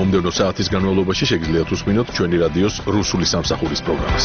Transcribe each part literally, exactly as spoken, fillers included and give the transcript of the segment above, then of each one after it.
მომდევნო საათის განმავლობაში შეგიძლიათ უსმინოთ ჩვენი რადიოს რუსული სამსახურის პროგრამას.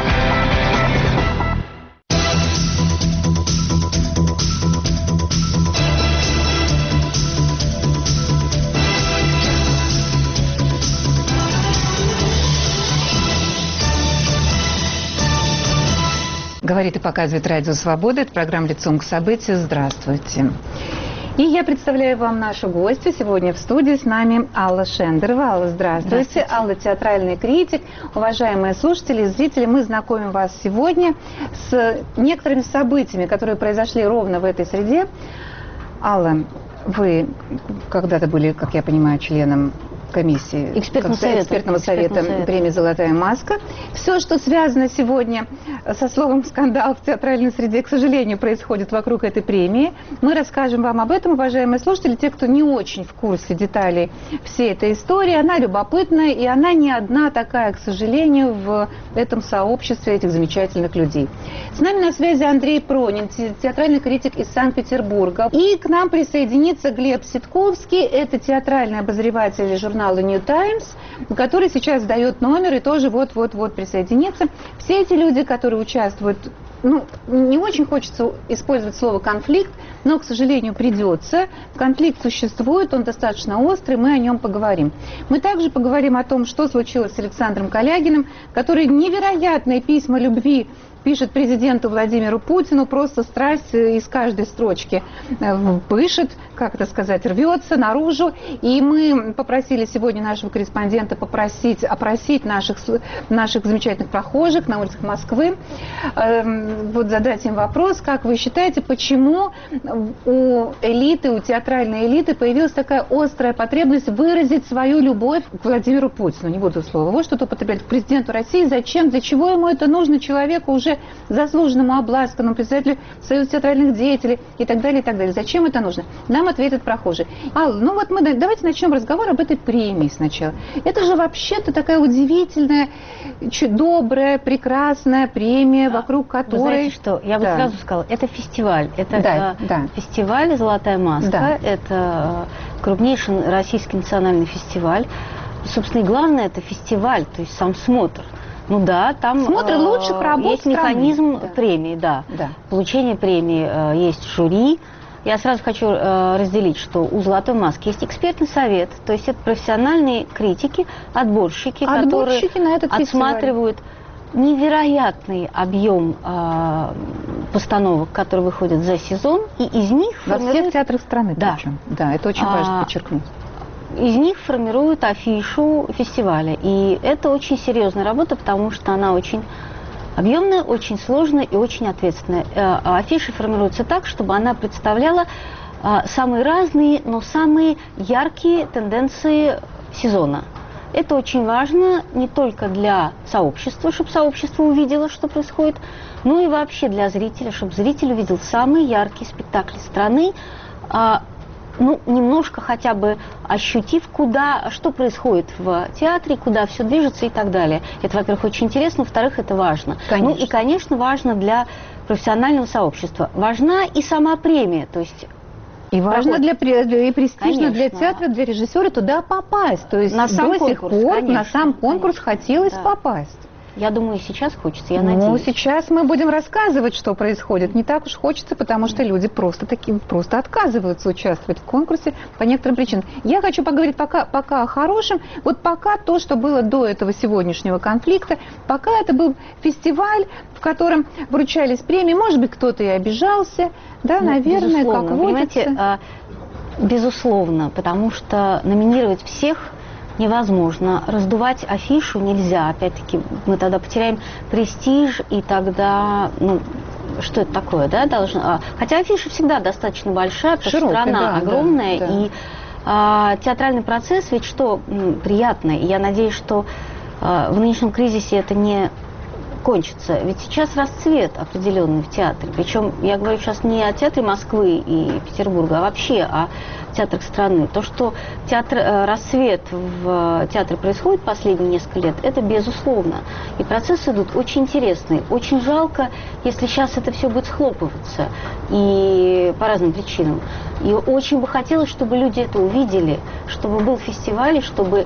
Говорит и показывает Радио Свобода. Это программа «Лицом к событию». Здравствуйте. И я представляю вам нашу гостью. Сегодня в студии с нами Алла Шендерова. Алла, здравствуйте. здравствуйте. Алла – театральный критик. Уважаемые слушатели и зрители, мы знакомим вас сегодня с некоторыми событиями, которые произошли ровно в этой среде. Алла, вы когда-то были, как я понимаю, членом комиссии экспертного совета, экспертного совета экспертного совета премии «Золотая маска». Все, что связано сегодня со словом «скандал» в театральной среде, к сожалению, происходит вокруг этой премии. Мы расскажем вам об этом, уважаемые слушатели. Те, кто не очень в курсе деталей всей этой истории, она любопытная, и она не одна такая, к сожалению, в этом сообществе этих замечательных людей. С нами на связи Андрей Пронин, театральный критик из Санкт-Петербурга. И к нам присоединится Глеб Ситковский, это театральный обозреватель журнала New Times, который сейчас дает номер и тоже вот-вот-вот присоединится. Все эти люди, которые участвуют, ну, не очень хочется использовать слово «конфликт», но, к сожалению, придется. Конфликт существует, он достаточно острый, мы о нем поговорим. Мы также поговорим о том, что случилось с Александром Калягиным, который невероятные письма любви пишет президенту Владимиру Путину, просто страсть из каждой строчки пышет, как это сказать, рвется наружу. И мы попросили сегодня нашего корреспондента попросить, опросить наших, наших замечательных прохожих на улицах Москвы, э, вот задать им вопрос, как вы считаете, почему у элиты, у театральной элиты появилась такая острая потребность выразить свою любовь к Владимиру Путину, не буду слова, вот что-то употреблять, к президенту России, зачем, для чего ему это нужно, человеку уже заслуженному, обласканному председателю Союза театральных деятелей и так далее, и так далее. Зачем это нужно? Нам ответят прохожие. Алла, ну вот мы давайте начнем разговор об этой премии сначала. Это же вообще-то такая удивительная, добрая, прекрасная премия, вокруг которой... Вы знаете что? Я бы да. сразу сказала, это фестиваль. Это да, э, да. фестиваль «Золотая маска». Да. Это крупнейший российский национальный фестиваль. Собственно, и главное, это фестиваль, то есть сам смотр. Ну да, там Смотры лучших работ есть механизм да. премии, да. да. Получение премии, э, есть жюри. Я сразу хочу э, разделить, что у «Золотой маски» есть экспертный совет, то есть это профессиональные критики, отборщики, отборщики которые на этот отсматривают невероятный объем э, постановок, которые выходят за сезон, и из них во формируют... всех театрах страны, да. причем. Да, это очень важно а... подчеркнуть. Из них формируют афишу фестиваля. И это очень серьезная работа, потому что она очень объемная, очень сложная и очень ответственная. Афиша формируется так, чтобы она представляла самые разные, но самые яркие тенденции сезона. Это очень важно не только для сообщества, чтобы сообщество увидело, что происходит, но и вообще для зрителя, чтобы зритель увидел самые яркие спектакли страны, ну, немножко хотя бы ощутив, куда, что происходит в театре, куда все движется и так далее. Это, во-первых, очень интересно, во-вторых, это важно. Конечно. Ну и, конечно, важно для профессионального сообщества. Важна и сама премия, то есть... И важно для, для, и престижно конечно. Для театра, для режиссера туда попасть. То есть на сам до сих конкурс, пор конечно, на сам конкурс конечно. хотелось да. попасть. Я думаю, сейчас хочется, я ну, надеюсь. сейчас мы будем рассказывать, что происходит. Не так уж хочется, потому что люди просто, таки, просто отказываются участвовать в конкурсе по некоторым причинам. Я хочу поговорить пока, пока о хорошем. Вот пока то, что было до этого сегодняшнего конфликта, пока это был фестиваль, в котором вручались премии. Может быть, кто-то и обижался. Да, ну, наверное, безусловно, как водится. Понимаете, безусловно, потому что номинировать всех невозможно. Раздувать афишу нельзя. Опять-таки, мы тогда потеряем престиж, и тогда, ну, что это такое, да, должно... Хотя афиша всегда достаточно большая, потому что страна да, огромная, да, да. и а, театральный процесс ведь что м, приятно. И я надеюсь, что а, в нынешнем кризисе это не кончится. Ведь сейчас расцвет определенный в театре. Причем я говорю сейчас не о театре Москвы и Петербурга, а вообще о театрах страны. То, что театр, расцвет в театре происходит последние несколько лет, это безусловно. И процессы идут очень интересные. Очень жалко, если сейчас это все будет схлопываться. И по разным причинам. И очень бы хотелось, чтобы люди это увидели, чтобы был фестиваль, чтобы...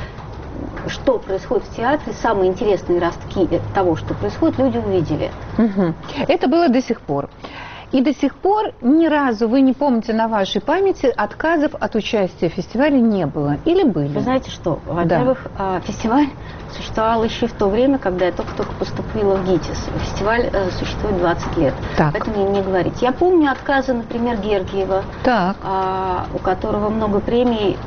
что происходит в театре, самые интересные ростки того, что происходит, люди увидели. Угу. Это было до сих пор. И до сих пор ни разу, вы не помните на вашей памяти, отказов от участия в фестивале не было? Или были? Вы знаете что? Во-первых, да. фестиваль существовал еще в то время, когда я только-только поступила в ГИТИС. Фестиваль существует двадцать лет. Так. Поэтому мне не говорить. Я помню отказы, например, Гергиева, так. у которого много премий,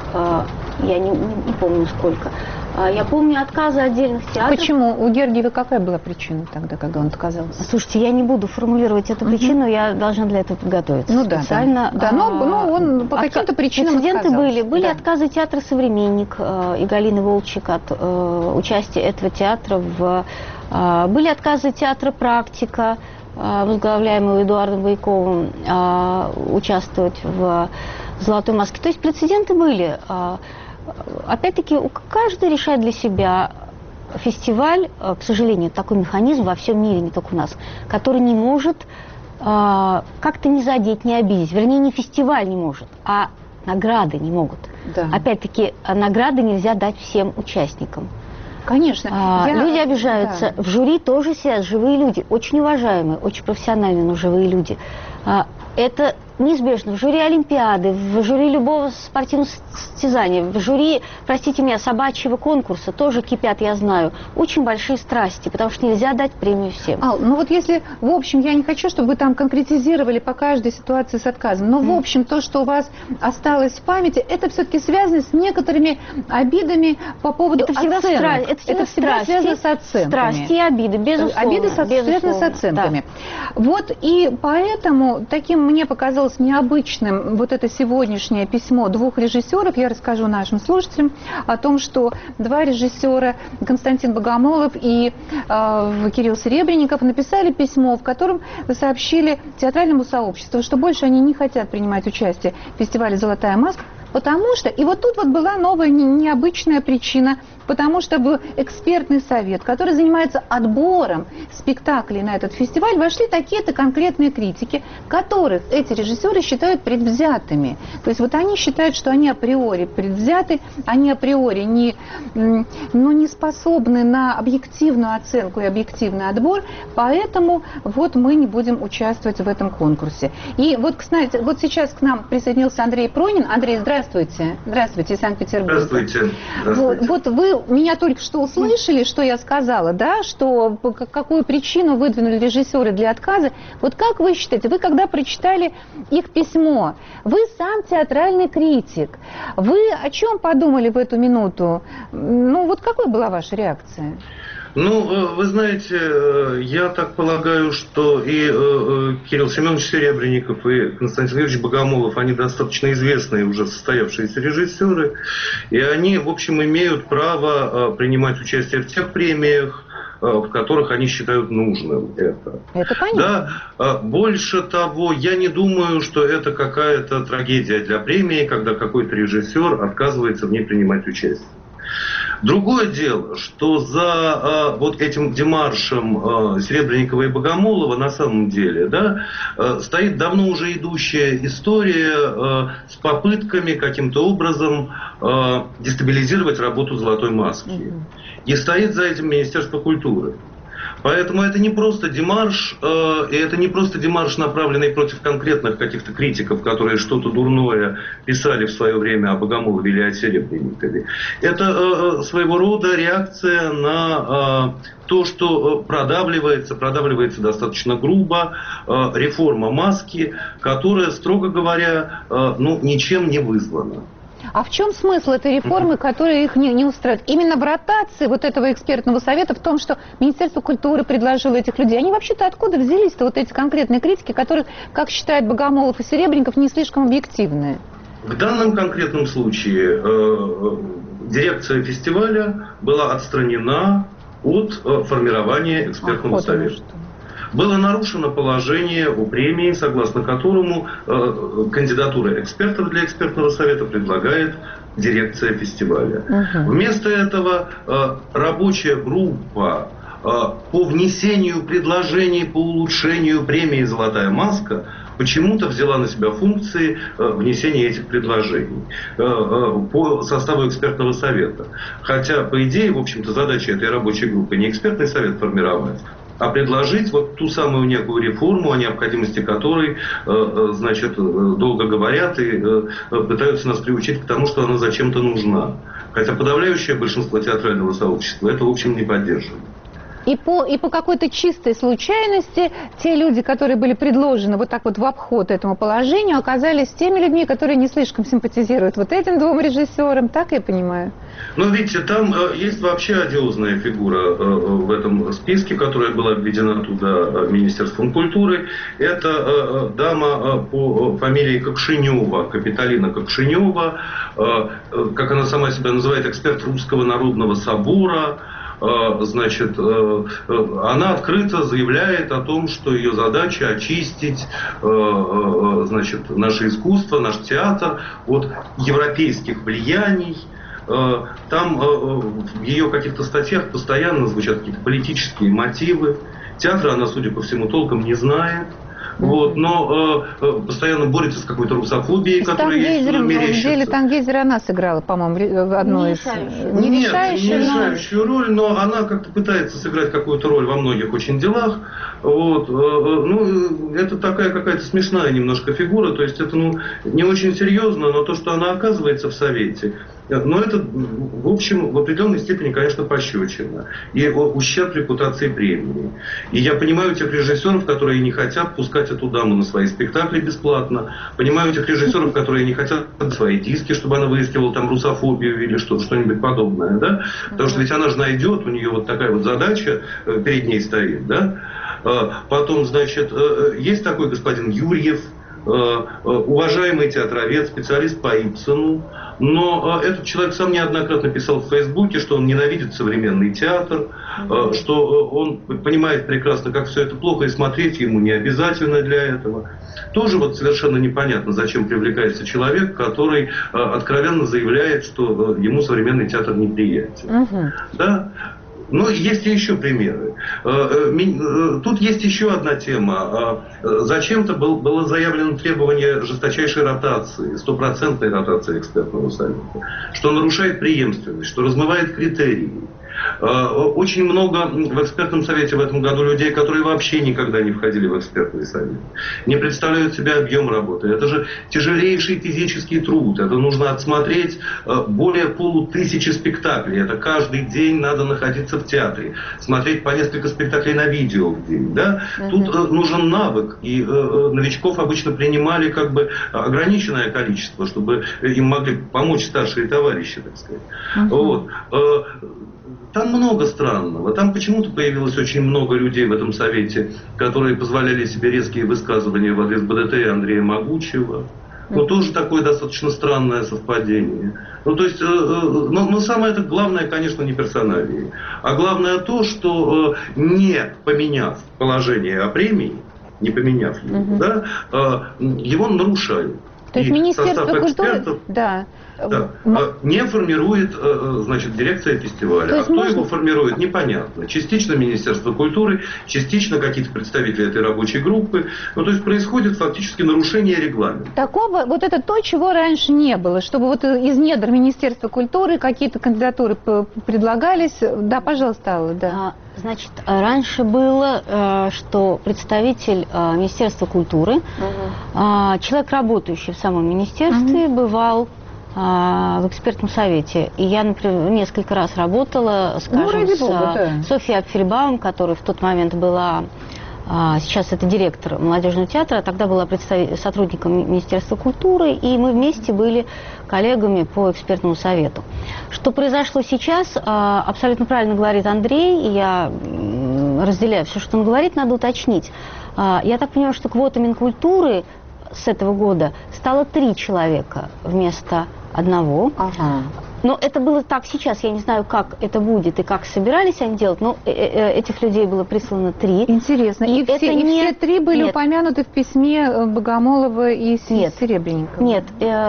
я не, не помню сколько. Я помню отказы отдельных театров. Почему? У Гергиева какая была причина тогда, когда он отказался? Слушайте, я не буду формулировать эту причину, угу. я должна для этого подготовиться. Ну да, специально. Да, да но, но он по отка... каким-то причинам Прецеденты отказался. были. Были да. отказы театра «Современник» и Галины Волчек от э, участия этого театра. В, э, были отказы театра «Практика», э, возглавляемого Эдуардом Бойковым, э, участвовать в «Золотой маске». То есть прецеденты были. Э, Опять-таки, каждый решает для себя. Фестиваль, к сожалению, такой механизм во всем мире, не только у нас, который не может э, как-то не задеть, не обидеть. Вернее, не фестиваль не может, а награды не могут. Да. Опять-таки, награды нельзя дать всем участникам. Конечно. А, я... Люди обижаются. Да. В жюри тоже сидят живые люди, очень уважаемые, очень профессиональные, но живые люди. А, это неизбежно. В жюри Олимпиады, в жюри любого спортивного состязания, в жюри, простите меня, собачьего конкурса тоже кипят, я знаю, очень большие страсти, потому что нельзя дать премию всем. Ал, ну вот если, в общем, я не хочу, чтобы вы там конкретизировали по каждой ситуации с отказом, но, mm. в общем, то, что у вас осталось в памяти, это все-таки связано с некоторыми обидами по поводу это всегда оценок. Стра... Это всегда, это всегда страсти, связано с оценками. Страсти и обиды, безусловно. Обиды со... безусловно. связаны с оценками. Да. Вот и поэтому таким мне показалось необычным вот это сегодняшнее письмо двух режиссеров. Я расскажу нашим слушателям о том, что два режиссера, Константин Богомолов и э, Кирилл Серебренников, написали письмо, в котором сообщили театральному сообществу, что больше они не хотят принимать участие в фестивале «Золотая маска», потому что, и вот тут вот была новая необычная причина, потому что в экспертный совет, который занимается отбором спектаклей на этот фестиваль, вошли такие-то конкретные критики, которых эти режиссеры считают предвзятыми. То есть вот они считают, что они априори предвзяты, они априори не, ну, не способны на объективную оценку и объективный отбор, поэтому вот мы не будем участвовать в этом конкурсе. И вот, кстати, вот сейчас к нам присоединился Андрей Пронин. Андрей, здравствуйте. Здравствуйте, из Санкт-Петербурга. Здравствуйте. Здравствуйте. Вот, вот вы меня только что услышали, что я сказала, да, что какую причину выдвинули режиссеры для отказа. Вот как вы считаете, вы когда прочитали их письмо, вы сам театральный критик, вы о чем подумали в эту минуту? Ну, вот какой была ваша реакция? Ну, вы знаете, я так полагаю, что и Кирилл Семенович Серебренников, и Константин Юрьевич Богомолов, они достаточно известные уже состоявшиеся режиссеры, и они, в общем, имеют право принимать участие в тех премиях, в которых они считают нужным это. Это понятно. Да, больше того, я не думаю, что это какая-то трагедия для премии, когда какой-то режиссер отказывается в ней принимать участие. Другое дело, что за э, вот этим демаршем э, Серебренникова и Богомолова на самом деле, да, э, стоит давно уже идущая история э, с попытками каким-то образом э, дестабилизировать работу «Золотой маски». Mm-hmm. И стоит за этим Министерство культуры. Поэтому это не просто демарш, э, и это не просто демарш, направленный против конкретных каких-то критиков, которые что-то дурное писали в свое время о Богомолове или о Серебренникове. Это э, своего рода реакция на э, то, что продавливается, продавливается достаточно грубо э, реформа маски, которая, строго говоря, э, ну, ничем не вызвана. А в чем смысл этой реформы, которая их не, не устраивает? Именно в ротации вот этого экспертного совета, в том, что Министерство культуры предложило этих людей. Они вообще-то откуда взялись-то вот эти конкретные критики, которые, как считают Богомолов и Серебренников, не слишком объективные? В данном конкретном случае э, дирекция фестиваля была отстранена от э, формирования экспертного а, совета. Было нарушено положение о премии, согласно которому э, кандидатура экспертов для экспертного совета предлагает дирекция фестиваля. Угу. Вместо этого э, рабочая группа э, по внесению предложений по улучшению премии «Золотая маска» почему-то взяла на себя функции э, внесения этих предложений э, э, по составу экспертного совета. Хотя, по идее, в общем-то, задача этой рабочей группы не экспертный совет формировать, а предложить вот ту самую некую реформу, о необходимости которой, э, значит, долго говорят и э, пытаются нас приучить к тому, что она зачем-то нужна. Хотя подавляющее большинство театрального сообщества это, в общем, не поддерживает. И по, и по какой-то чистой случайности те люди, которые были предложены вот так вот в обход этому положению, оказались теми людьми, которые не слишком симпатизируют вот этим двум режиссерам, так я понимаю? Ну, видите, там э, есть вообще одиозная фигура э, в этом списке, которая была введена туда э, Министерством культуры. Это э, дама э, по фамилии Кокшинева, Капиталина Кокшинева, э, э, как она сама себя называет, эксперт Русского народного собора. Значит, она открыто заявляет о том, что ее задача очистить, значит, наше искусство, наш театр от европейских влияний. Там в ее каких-то статьях постоянно звучат какие-то политические мотивы. Театра она, судя по всему, толком не знает. Вот, но э, постоянно борется с какой-то русофобией, которая ей мерещится. В деле Тангейзер она сыграла, по-моему, одну не из... Не Нет, решающую, не но... решающую роль, но она как-то пытается сыграть какую-то роль во многих очень делах. Вот, э, ну, это такая какая-то смешная немножко фигура, то есть это ну, не очень серьезно, но то, что она оказывается в Совете, но это, в общем, в определенной степени, конечно, пощечина. И ущерб репутации премии. И я понимаю тех режиссеров, которые не хотят пускать эту даму на свои спектакли бесплатно. Понимаю тех режиссеров, которые не хотят свои диски, чтобы она выискивала там русофобию или что, что-нибудь подобное. Да? Потому что ведь она же найдет, у нее вот такая вот задача перед ней стоит. Да? Потом, значит, есть такой господин Юрьев, уважаемый театровед, специалист по Ипсону, но этот человек сам неоднократно писал в Фейсбуке, что он ненавидит современный театр, mm-hmm. что он понимает прекрасно, как все это плохо, и смотреть ему не обязательно для этого. Тоже вот совершенно непонятно, зачем привлекается человек, который откровенно заявляет, что ему современный театр неприятен. Mm-hmm. Да? Но есть и еще примеры. Тут есть еще одна тема. Зачем-то было заявлено требование жесточайшей ротации, стопроцентной ротации экспертного совета, что нарушает преемственность, что размывает критерии. Очень много в экспертном совете в этом году людей, которые вообще никогда не входили в экспертный совет, не представляют себе объем работы. Это же тяжелейший физический труд. Это нужно отсмотреть более полутысячи спектаклей. Это каждый день надо находиться в театре, смотреть по несколько спектаклей на видео в день. Да? Uh-huh. Тут нужен навык. И новичков обычно принимали как бы ограниченное количество, чтобы им могли помочь старшие товарищи, так сказать. Uh-huh. Вот. Там много странного. Там почему-то появилось очень много людей в этом совете, которые позволяли себе резкие высказывания в адрес БДТ и Андрея Могучего. Ну, тоже такое достаточно странное совпадение. Ну, то есть, э, но, но самое это главное, конечно, не персоналии. А главное то, что э, не поменяв положение о премии, не поменяв его, угу. да, э, его нарушают. То есть и Министерство культуры... экспертов, Да. Да. Не формирует, значит, дирекция фестиваля. А кто можно... его формирует, непонятно. Частично Министерство культуры, частично какие-то представители этой рабочей группы. Ну, то есть происходит фактически нарушение регламента. Такого, вот это то, чего раньше не было, чтобы вот из недр Министерства культуры какие-то кандидатуры предлагались. Да, пожалуйста, Алла, да. Значит, раньше было, что представитель Министерства культуры, угу. человек, работающий в самом министерстве, угу. бывал в экспертном совете. И я, например, несколько раз работала, скажем, ну, с Бога, да. Софьей Апфельбаум, которая в тот момент была, сейчас это директор молодежного театра, а тогда была сотрудником Министерства культуры, и мы вместе были коллегами по экспертному совету. Что произошло сейчас, абсолютно правильно говорит Андрей, и я разделяю все, что он говорит, надо уточнить. Я так понимаю, что квота Минкультуры с этого года стало три человека вместо одного. Ага. Но это было так сейчас, я не знаю, как это будет и как собирались они делать, но этих людей было прислано три. Интересно. И, и, все, и не... все три были Нет. упомянуты в письме Богомолова и Нет. Серебренникова? Нет.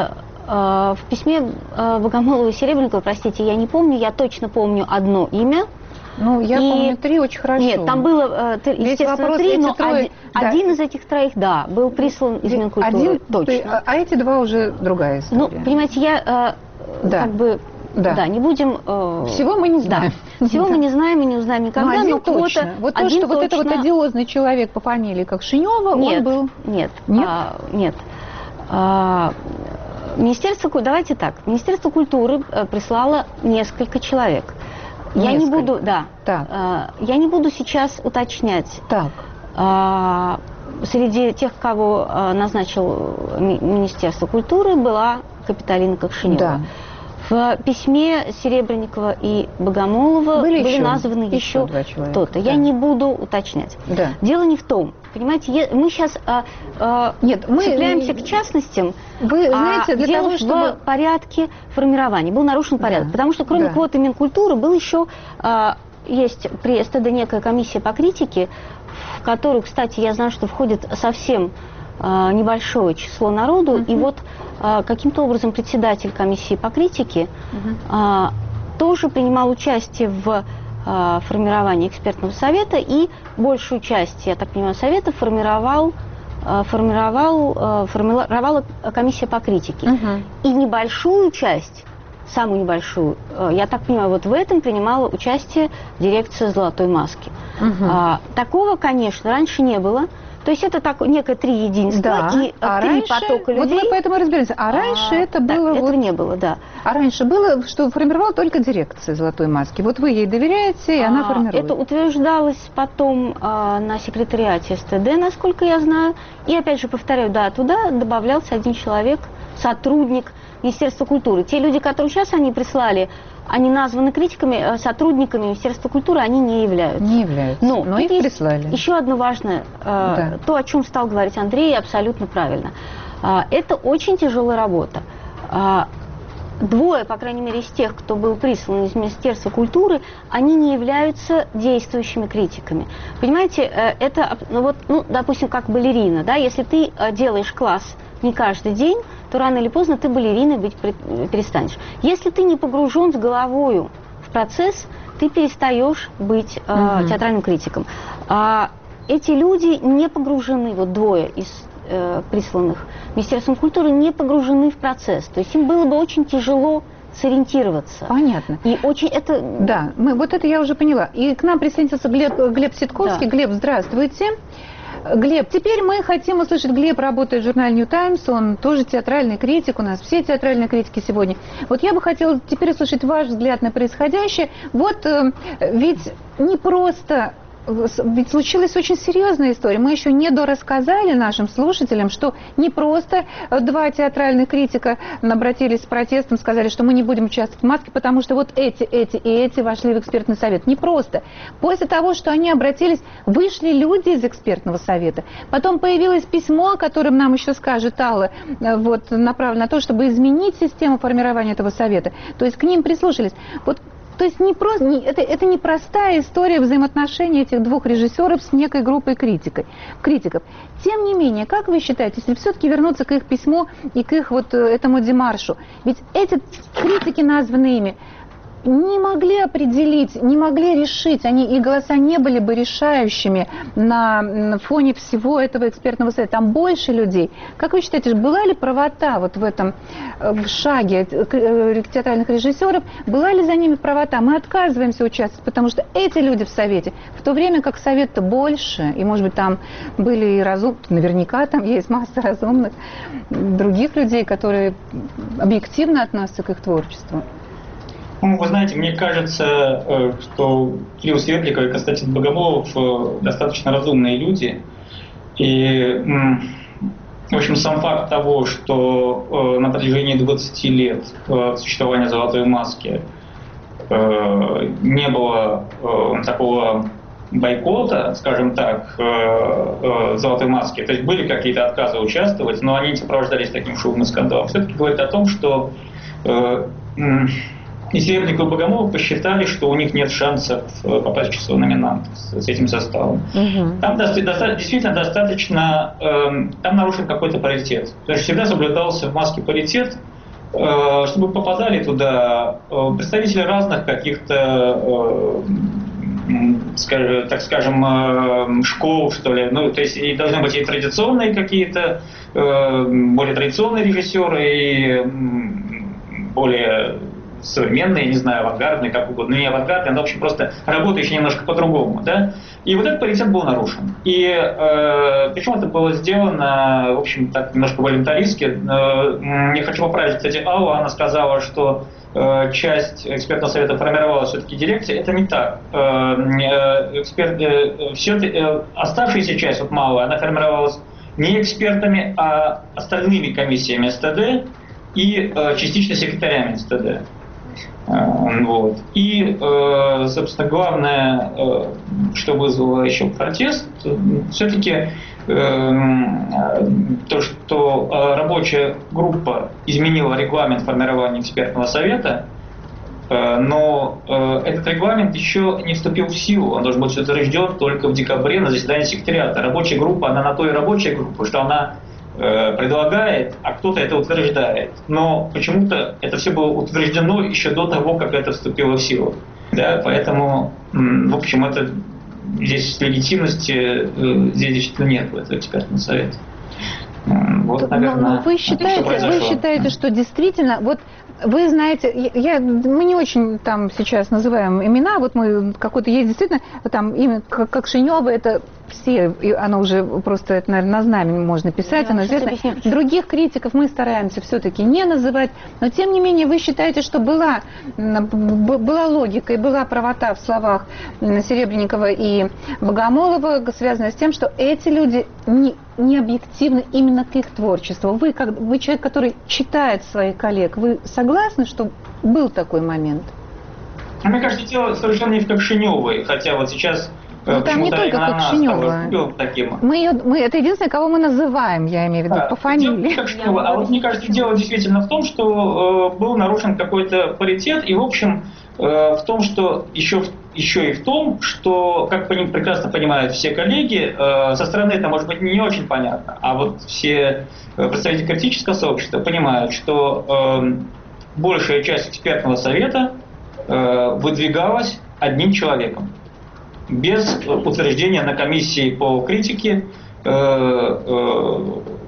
В письме Богомолова и Серебренникова, простите, я не помню, я точно помню одно имя. Ну, я и... помню три очень хорошо. Нет, там было, естественно, вопрос, три, но трое... один, да. один из этих троих, да, был прислан из Минкультуры, один, точно. А эти два уже другая история. Ну, понимаете, я да. как бы... Да. да, не будем... Э, всего мы не знаем. Да. Всего да. мы не знаем и не узнаем никогда. Но один но точно. Вот то, что точно... вот это вот одиозный человек по фамилии Кокшинева, нет, он был... Нет, нет. А, нет. А, Министерство... Давайте так. Министерство культуры прислало несколько человек. Несколько. Я не буду... Да. Так. А, я не буду сейчас уточнять. Так. А, среди тех, кого назначил Министерство культуры, была Капиталина Кокшинева. Да. В письме Серебренникова и Богомолова были, были еще, названы еще, еще кто-то. Да. Я не буду уточнять. Да. Дело не в том. Понимаете, мы сейчас а, а, Нет, мы цепляемся к частностям, вы знаете, а для дело того, чтобы... в порядке формирования. Был нарушен порядок. Да. Потому что кроме да. квоты Минкультуры был еще... А, есть при СТД некая комиссия по критике, в которую, кстати, я знаю, что входит совсем... небольшое число народу, uh-huh. и вот а, каким-то образом председатель комиссии по критике uh-huh. а, тоже принимал участие в а, формировании экспертного совета, и большую часть, я так понимаю, совета формировал, а, формировал, а, формировала комиссия по критике. Uh-huh. И небольшую часть, самую небольшую, а, я так понимаю, вот в этом принимала участие дирекция «Золотой маски». Uh-huh. А, такого, конечно, раньше не было. То есть это так, некое три единства да. и а три раньше, потока людей. Вот мы поэтому разберемся. А раньше а, это да, было... этого вот, не было, да. А раньше было, что формировала только дирекция «Золотой маски». Вот вы ей доверяете, и а, она формирует. Это утверждалось потом а, на секретариате СТД, насколько я знаю. И опять же, повторяю, да, туда добавлялся один человек, сотрудник Министерства культуры. Те люди, которые сейчас они прислали, они названы критиками, сотрудниками Министерства культуры, они не являются. Не являются, но, но их прислали. Еще одно важное, да. то, о чем стал говорить Андрей, абсолютно правильно. Это очень тяжелая работа. Двое, по крайней мере, из тех, кто был прислан из Министерства культуры, они не являются действующими критиками. Понимаете, это, ну, вот, ну, допустим, как балерина, да, если ты делаешь класс не каждый день, то рано или поздно ты балериной быть перестанешь. Если ты не погружен с головою в процесс, ты перестаешь быть э, uh-huh. театральным критиком. А эти люди не погружены, вот двое из э, присланных Министерством культуры, не погружены в процесс. То есть им было бы очень тяжело сориентироваться. Понятно. И очень это... Да, мы, вот это я уже поняла. И к нам присоединился Глеб, Глеб Ситковский. Да. Глеб, здравствуйте. Глеб, теперь мы хотим услышать, Глеб работает в журнале New Times, он тоже театральный критик, у нас все театральные критики сегодня. Вот я бы хотела теперь услышать ваш взгляд на происходящее. Вот э, ведь не просто... Ведь случилась очень серьезная история. Мы еще не дорассказали нашим слушателям, что не просто два театральных критика обратились с протестом, сказали, что мы не будем участвовать в маске, потому что вот эти, эти и эти вошли в экспертный совет. Не просто. После того, что они обратились, вышли люди из экспертного совета. Потом появилось письмо, о котором нам еще скажет Алла, вот, направлено на то, чтобы изменить систему формирования этого совета. То есть к ним прислушались. Вот. То есть не просто, не, это, это не простая история взаимоотношений этих двух режиссеров с некой группой критикой, критиков. Тем не менее, как вы считаете, если все-таки вернуться к их письму и к их вот этому демаршу, ведь эти критики, названные ими, не могли определить, не могли решить, они, и голоса не были бы решающими на, на фоне всего этого экспертного совета. Там больше людей. Как вы считаете, была ли правота вот в этом в шаге театральных режиссеров? Была ли за ними правота? Мы отказываемся участвовать, потому что эти люди в совете, в то время как совет-то больше, и, может быть, там были и разумные, наверняка там есть масса разумных других людей, которые объективно относятся к их творчеству. Ну, вы знаете, мне кажется, что Кирилл Серебренников и Константин Богомолов достаточно разумные люди. И, в общем, сам факт того, что на протяжении двадцати лет существования «Золотой маски» не было такого бойкота, скажем так, «Золотой маски», то есть были какие-то отказы участвовать, но они не сопровождались таким шумным скандалом, все-таки говорит о том, что и Серебренников и Богомолов посчитали, что у них нет шансов попасть в число номинантов с этим составом. Угу. Там действительно достаточно, там нарушен какой-то паритет. То есть всегда соблюдался в маске паритет, чтобы попадали туда представители разных каких-то, так скажем, школ, что ли. Ну, то есть и должны быть и традиционные какие-то, более традиционные режиссеры, и более современные, не знаю, авангардные, как угодно, ну не авангардные, но, в общем, просто работающие немножко по-другому, да, и вот этот паритет был нарушен. И э, причем это было сделано, в общем, так немножко волюнтаристски. Э, я хочу поправить, кстати, Аллу, она сказала, что э, часть экспертного совета формировала все-таки дирекция. Это не так. Э, эксперт, э, все, э, оставшаяся часть, вот малая, она формировалась не экспертами, а остальными комиссиями эс тэ дэ и э, частично секретарями эс тэ дэ. Вот. И, собственно, главное, что вызвало еще протест, все-таки то, что рабочая группа изменила регламент формирования экспертного совета, но этот регламент еще не вступил в силу, он должен быть утвержден только в декабре на заседании секретариата. Рабочая группа, она на то и рабочая группа, что она предлагает, а кто-то это утверждает. Но почему-то это все было утверждено еще до того, как это вступило в силу. Да, поэтому, в общем, это здесь легитимности здесь действительно нет в этом экспертном совете. Вот, наверное, но, но вы считаете, вы считаете, что действительно, вот вы знаете, я, мы не очень там сейчас называем имена, вот мы какой-то есть действительно, там имя как, как Шенева, это все, оно уже просто, это, наверное, на знамени можно писать, я оно известно. Объясню. Других критиков мы стараемся все-таки не называть, но тем не менее вы считаете, что была, была логика и была правота в словах Серебренникова и Богомолова, связанная с тем, что эти люди не, не объективны именно к их творчеству. Вы, как, вы человек, который читает своих коллег, вы согласны, что был такой момент? Мне кажется, дело совершенно не в Ковшиневой, хотя вот сейчас... Ну, там не только Ковшинева. Мы ее, мы, это единственное, кого мы называем, я имею в виду, да, по фамилии. А вот мне кажется, дело действительно в том, что э, был нарушен какой-то паритет, и в общем э, в том, что еще, еще и в том, что, как прекрасно понимают все коллеги, э, со стороны это может быть не очень понятно, а вот все представители критического сообщества понимают, что э, большая часть экспертного совета э, выдвигалась одним человеком, без утверждения на комиссии по критике, э, э,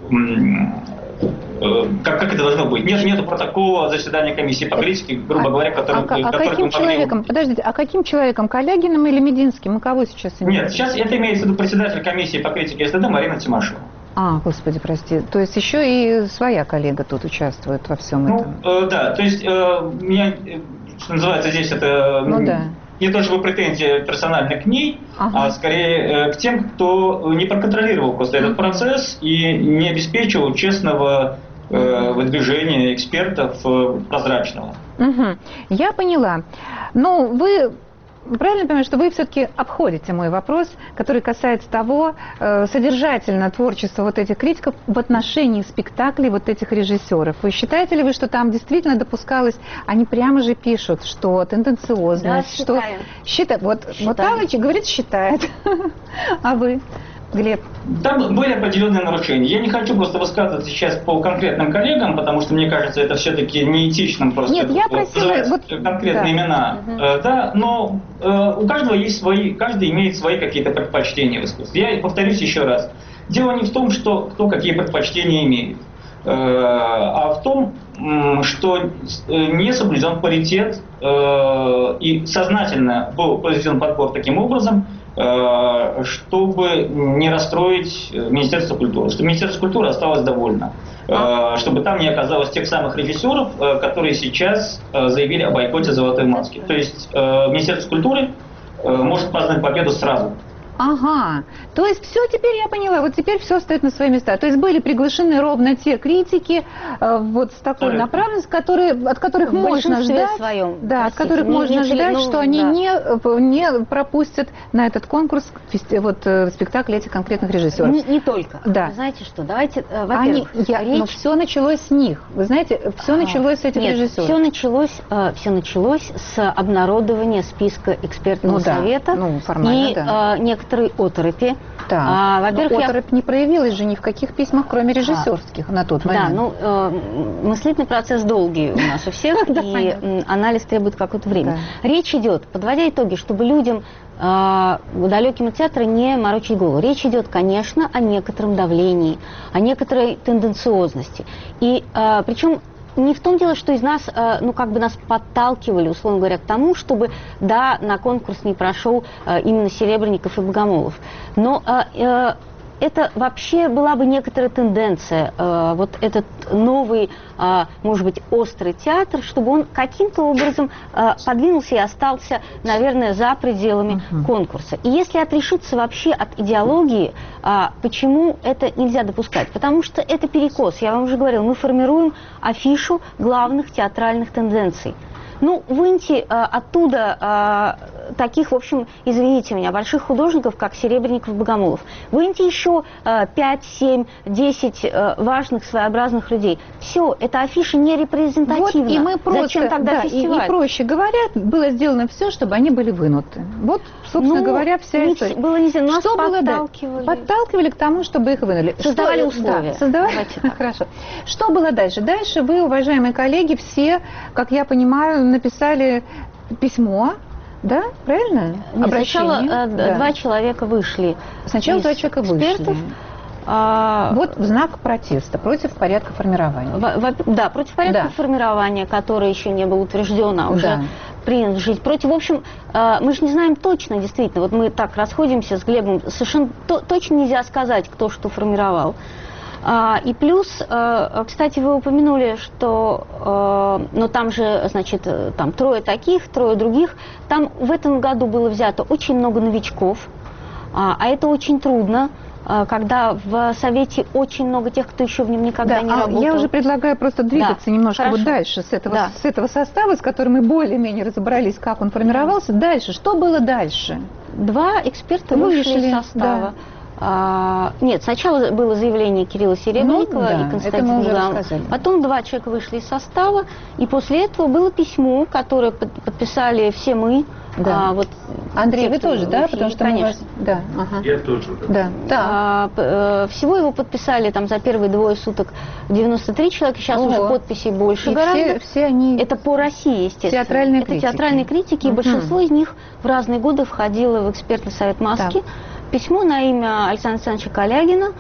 э, как, как это должно быть. Нет, нету протокола заседания комиссии по критике, грубо говоря, который... А, а каким человеком, могли... подождите, а каким человеком, Калягиным или Мединским? Мы кого сейчас имеем? Нет, сейчас это имеется в виду председатель комиссии по критике эс тэ дэ Марина Тимошева. А, господи, прости. То есть еще и своя коллега тут участвует во всем ну, этом? Э, да, то есть э, меня, что называется здесь, это... Ну да. Не то чтобы претензия персонально к ней, ага. а скорее э, к тем, кто не проконтролировал просто этот процесс и не обеспечил честного э, выдвижения экспертов э, прозрачного. Угу. Я поняла. Ну, вы... Правильно понимаю, что вы все-таки обходите мой вопрос, который касается того, э, содержательно творчества вот этих критиков в отношении спектаклей вот этих режиссеров. Вы считаете ли вы, что там действительно допускалось, они прямо же пишут, что тенденциозность, да, что... Считаем. Вот, вот Аллочка говорит, считает. А вы? Глеб? Там были определенные нарушения. Я не хочу просто высказываться сейчас по конкретным коллегам, потому что мне кажется, это все-таки неэтичным просто. Нет, я просила вот, конкретные да. имена. Угу. Э, да, но э, у каждого есть свои, каждый имеет свои какие-то предпочтения в искусстве. Я повторюсь еще раз. Дело не в том, что кто какие предпочтения имеет, э, а в том, что не соблюден паритет э, и сознательно был произведен подбор таким образом, чтобы не расстроить Министерство культуры, чтобы Министерство культуры осталось довольно, чтобы там не оказалось тех самых режиссеров, которые сейчас заявили о бойкоте «Золотой маски». То есть Министерство культуры может праздновать победу сразу. Ага, то есть все, теперь я поняла, вот теперь все стоит на свои места. То есть были приглашены ровно те критики э, вот с такой направленностью, которые, от которых в можно ждать, своем, да, от простите, которых не, можно не, ждать, ну, что они да. не, не пропустят на этот конкурс фести, вот, э, спектакль этих конкретных режиссеров. Не, не только. Да. Вы знаете что, давайте, э, Они, во-первых, я, речь... но все началось с них. Вы знаете, все началось с этих Нет, режиссеров. все началось, э, все началось с обнародования списка экспертного Ну да, совета ну, формально, и да. э, некоторой оторопи. Да. А, во-первых, я... оторопь не проявилась же ни в каких письмах, кроме режиссерских а, на тот момент. Да, ну, э, мыслительный процесс долгий у нас у всех, и анализ требует какое-то время. Речь идет, подводя итоги, чтобы людям далеким от театра не морочить голову. Речь идет, конечно, о некотором давлении, о некоторой тенденциозности. И э, причем не в том дело, что из нас, э, ну, как бы нас подталкивали, условно говоря, к тому, чтобы, да, на конкурс не прошел э, именно Серебренников и Богомолов. Но э, э, это вообще была бы некоторая тенденция, э, вот этот новый, э, может быть, острый театр, чтобы он каким-то образом э, подвинулся и остался, наверное, за пределами uh-huh. конкурса. И если отрешиться вообще от идеологии, э, почему это нельзя допускать? Потому что это перекос. Я вам уже говорила, мы формируем афишу главных театральных тенденций. Ну, выньте э, оттуда э, таких, в общем, извините меня, больших художников, как Серебренников, Богомолов. Выньте еще э, пять, семь, десять э, важных, своеобразных людей. Все, эта афиша не репрезентативна. Вот, и мы просто, зачем тогда да, фестиваль? И, и проще говоря, было сделано все, чтобы они были вынуты. Вот, собственно ну, говоря, вся не, история. Было нельзя, нас что подталкивали. Было, подталкивали к тому, чтобы их вынули. Создавали что, условия. Да, создавали. Хорошо. Что было дальше? Дальше вы, уважаемые коллеги, все, как я понимаю, написали письмо, да, правильно? Нет, Обращение. Сначала э, да. два человека вышли. Сначала два человека экспертов. вышли. А, вот в знак протеста против порядка формирования. В, в, да, против порядка да. формирования, который еще не был утвержден, а уже да. принят жить. Против, в общем, э, мы же не знаем точно, действительно. Вот мы так расходимся с Глебом. Совершенно то, точно нельзя сказать, кто что формировал. А, и плюс, э, кстати, вы упомянули, что, э, ну там же, значит, там трое таких, трое других. Там в этом году было взято очень много новичков, а, а это очень трудно, когда в Совете очень много тех, кто еще в нем никогда да, не а работал. Я уже предлагаю просто двигаться да, немножко хорошо. вот дальше с этого, да. с этого состава, с которым мы более-менее разобрались, как он формировался. Дальше, что было дальше? Два эксперта Вы вышли из состава. Да. А, нет, сначала было заявление Кирилла Серебренникова ну, да, и Константина Богомолова. Потом два человека вышли из состава, и после этого было письмо, которое под, подписали все мы. Да. А, вот, Андрей, те, вы тоже, да? Вышли, Потому что конечно. Вас... Да. Ага. Я тоже. Да. Да. А, э, всего его подписали там за первые двое суток девяносто три человека, сейчас Ого. уже подписей больше и гораздо. Все, все они... Это по России, естественно. Театральные Это критики. театральные критики, угу. и большинство из них в разные годы входило в экспертный совет Маски. Так. Письмо на имя Александра Александровича Калягина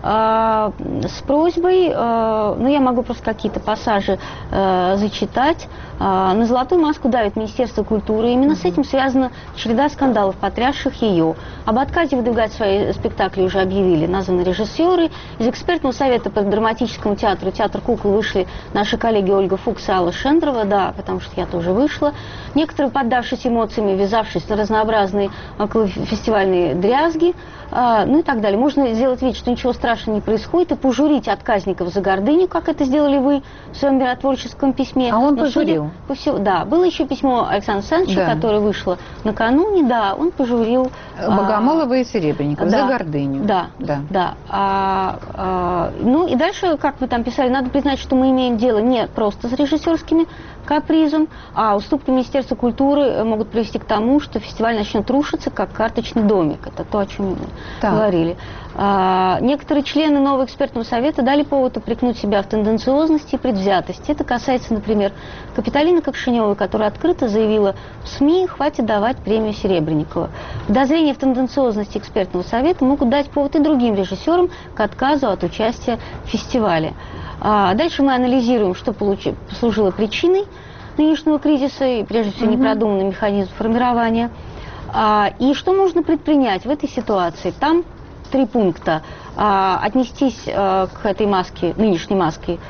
э, с просьбой, э, ну я могу просто какие-то пассажи э, зачитать. Э, на «Золотую маску» давит Министерство культуры. Именно mm-hmm. с этим связана череда скандалов, потрясших ее. Об отказе выдвигать свои спектакли уже объявили названы режиссеры. Из экспертного совета по драматическому театру «Театр кукол» вышли наши коллеги Ольга Фукс и Алла Шендрова, да, потому что я тоже вышла. Некоторые, поддавшись эмоциями, ввязавшись на разнообразные околофестивальные дрязги, э, ну и так далее. Можно сделать вид, что ничего страшного не происходит, и пожурить отказников за гордыню, как это сделали вы в своем миротворческом письме. А он Но пожурил? По всему, да. Было еще письмо Александра Александровича, да. которое вышло накануне, да, он пожурил... Богомолова а, и Серебренникова да, за гордыню. Да, да. да. А, а, ну и дальше, как вы там писали, надо признать, что мы имеем дело не просто с режиссерскими капризом, а уступки Министерства культуры могут привести к тому, что фестиваль начнет рушиться, как карточный домик. Это то, о чем мы так. говорили. А, некоторые члены нового экспертного совета дали повод упрекнуть себя в тенденциозности и предвзятости. Это касается, например, Капиталины Кокшиневой, которая открыто заявила в СМИ: хватит давать премию Серебренникова. Подозрения в тенденциозности экспертного совета могут дать повод и другим режиссерам к отказу от участия в фестивале. А дальше мы анализируем, что получи, послужило причиной нынешнего кризиса и, прежде всего, непродуманный механизм формирования. А, и что можно предпринять в этой ситуации? Там три пункта. А, отнестись а, к этой маске, нынешней маске,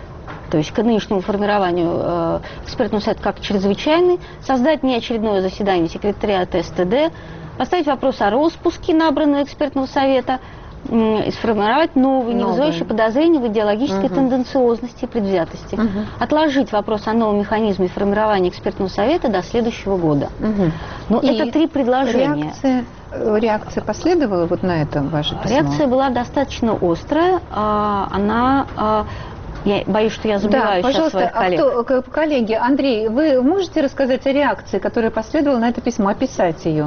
то есть к нынешнему формированию э, экспертного совета как чрезвычайный, создать неочередное заседание секретариата СТД, поставить вопрос о распуске набранного экспертного совета, и сформировать новые, не вызывающие подозрения в идеологической угу. тенденциозности и предвзятости. Угу. Отложить вопрос о новом механизме формирования экспертного совета до следующего года. Угу. Но и это три предложения. Реакция, реакция последовала вот на это ваше письмо? Реакция была достаточно острая. Она... Я боюсь, что я забываю да, сейчас своих коллег. А кто, коллеги, Андрей, вы можете рассказать о реакции, которая последовала на это письмо, описать ее?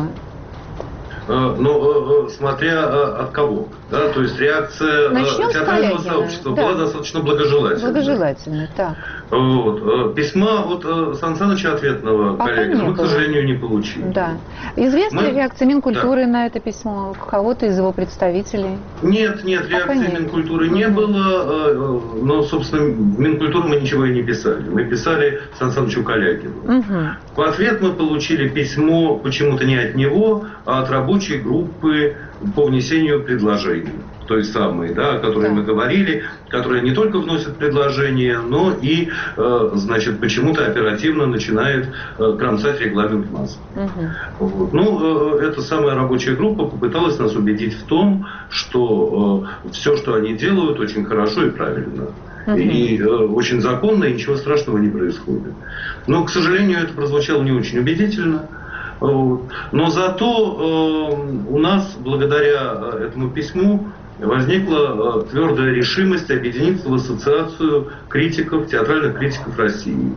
Ну, смотря от кого, да, то есть реакция Начнем театрального сообщества да. была достаточно благожелательной. Благожелательной, так. Вот. Письма от Сан Саныча ответного коллеги мы, к сожалению, не получили. Да. Известна мы... реакция Минкультуры да. на это письмо, кого-то из его представителей? Нет, нет, Пока реакции нет. Минкультуры не mm-hmm. было, но, собственно, в Минкультуру мы ничего и не писали. Мы писали Сан Санычу Калягину. Mm-hmm. В ответ мы получили письмо почему-то не от него, а от рабочей группы по внесению предложений. Той самой, да, о которой да. мы говорили, которая не только вносит предложения, но и, э, значит, почему-то оперативно начинает э, кромсать регламент МАЗ. Угу. Вот. Ну, э, эта самая рабочая группа попыталась нас убедить в том, что э, все, что они делают, очень хорошо и правильно. Угу. И э, очень законно, и ничего страшного не происходит. Но, к сожалению, это прозвучало не очень убедительно. Вот. Но зато э, у нас, благодаря этому письму, возникла твердая решимость объединиться в ассоциацию критиков, театральных критиков России.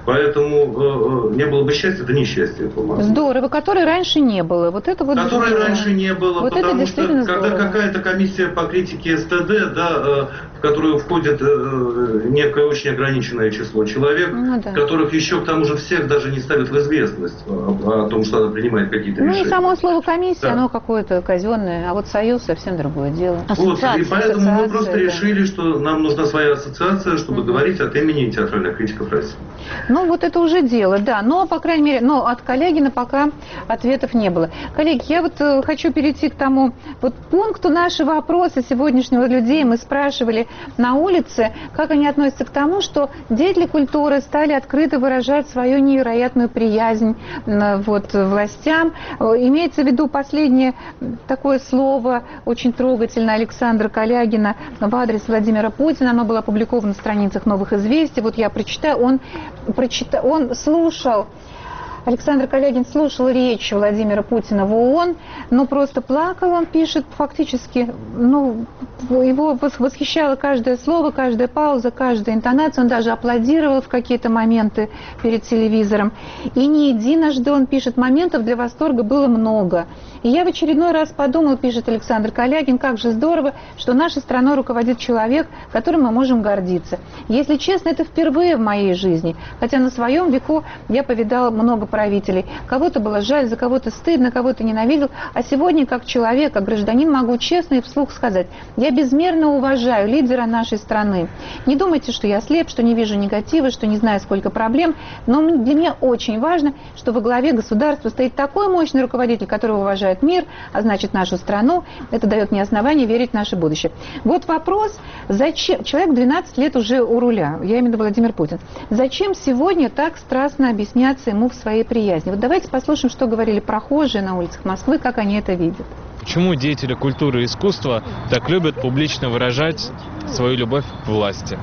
Поэтому э, не было бы счастья, это несчастье. Здорово, которой раньше не было. Вот это вот которой здорово. раньше не было, вот потому что когда здорово. какая-то комиссия по критике СТД, да, э, в которую входит э, некое очень ограниченное число человек, ну, да. которых еще к тому же всех даже не ставят в известность о, о том, что она принимает какие-то ну, решения. Ну и само слово комиссия, да. оно какое-то казенное, а вот союз совсем другое дело. Вот, и поэтому мы просто да. решили, что нам нужна своя ассоциация, чтобы угу. говорить от имени театральных критиков России. Ну, вот это уже дело, да. Но, по крайней мере, но от Калягина пока ответов не было. Коллеги, я вот э, хочу перейти к тому вот пункту нашего опроса сегодняшнего людей. Мы спрашивали на улице, как они относятся к тому, что деятели культуры стали открыто выражать свою невероятную приязнь э, вот, властям. Э, имеется в виду последнее такое слово, очень трогательное, Александра Калягина в адрес Владимира Путина. Оно было опубликовано на страницах «Новых известий». Вот я прочитаю. Он Прочитал, он слушал, Александр Калягин слушал речь Владимира Путина в ООН, но просто плакал, он пишет, фактически, ну, его восхищало каждое слово, каждая пауза, каждая интонация, он даже аплодировал в какие-то моменты перед телевизором. И не единожды, он пишет, моментов для восторга было много. И я в очередной раз подумал, пишет Александр Калягин, как же здорово, что нашей страной руководит человек, которым мы можем гордиться. Если честно, это впервые в моей жизни, хотя на своем веку я повидала много правителей. Кого-то было жаль, за кого-то стыдно, кого-то ненавидел, а сегодня как человек, как гражданин могу честно и вслух сказать, я безмерно уважаю лидера нашей страны. Не думайте, что я слеп, что не вижу негатива, что не знаю, сколько проблем, но для меня очень важно, что во главе государства стоит такой мощный руководитель, которого уважает мир, а значит нашу страну. Это дает мне основание верить в наше будущее. Вот вопрос, зачем, человек двенадцать лет уже у руля, я имею в виду Владимир Путин, зачем сегодня так страстно объясняться ему в своей приязни? Вот давайте послушаем, что говорили прохожие на улицах Москвы, как они это видят. Почему деятели культуры и искусства так любят публично выражать свою любовь к власти?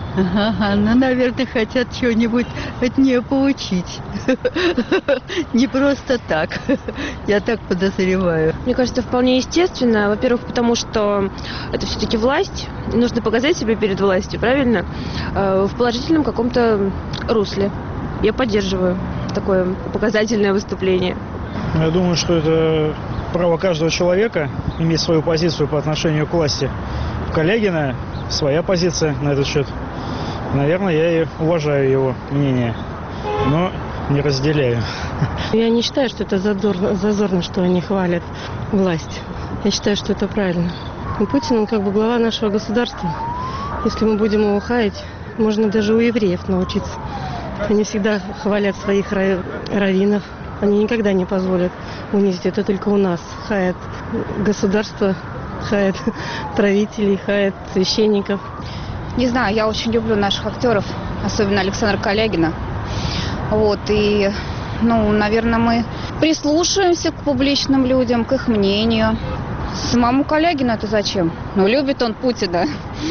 Ага, ну, наверное, хотят чего-нибудь от нее получить. Не просто так. Я так подозреваю. Мне кажется, вполне естественно. Во-первых, потому что это все-таки власть. Нужно показать себя перед властью, правильно? В положительном каком-то русле. Я поддерживаю такое показательное выступление. Я думаю, что это право каждого человека иметь свою позицию по отношению к власти. У Калягина своя позиция на этот счет. Наверное, я и уважаю его мнение, но не разделяю. Я не считаю, что это зазорно, зазорно, что они хвалят власть. Я считаю, что это правильно. И Путин, он как бы глава нашего государства. Если мы будем его хаять, можно даже у евреев научиться. Они всегда хвалят своих раввинов. Они никогда не позволят унизить. Это только у нас хаят государство, хаят правителей, хаят священников. Не знаю, я очень люблю наших актеров, особенно Александра Калягина. Вот, и, ну, наверное, мы прислушаемся к публичным людям, к их мнению. Самому Калягину это зачем? Ну, любит он Путина.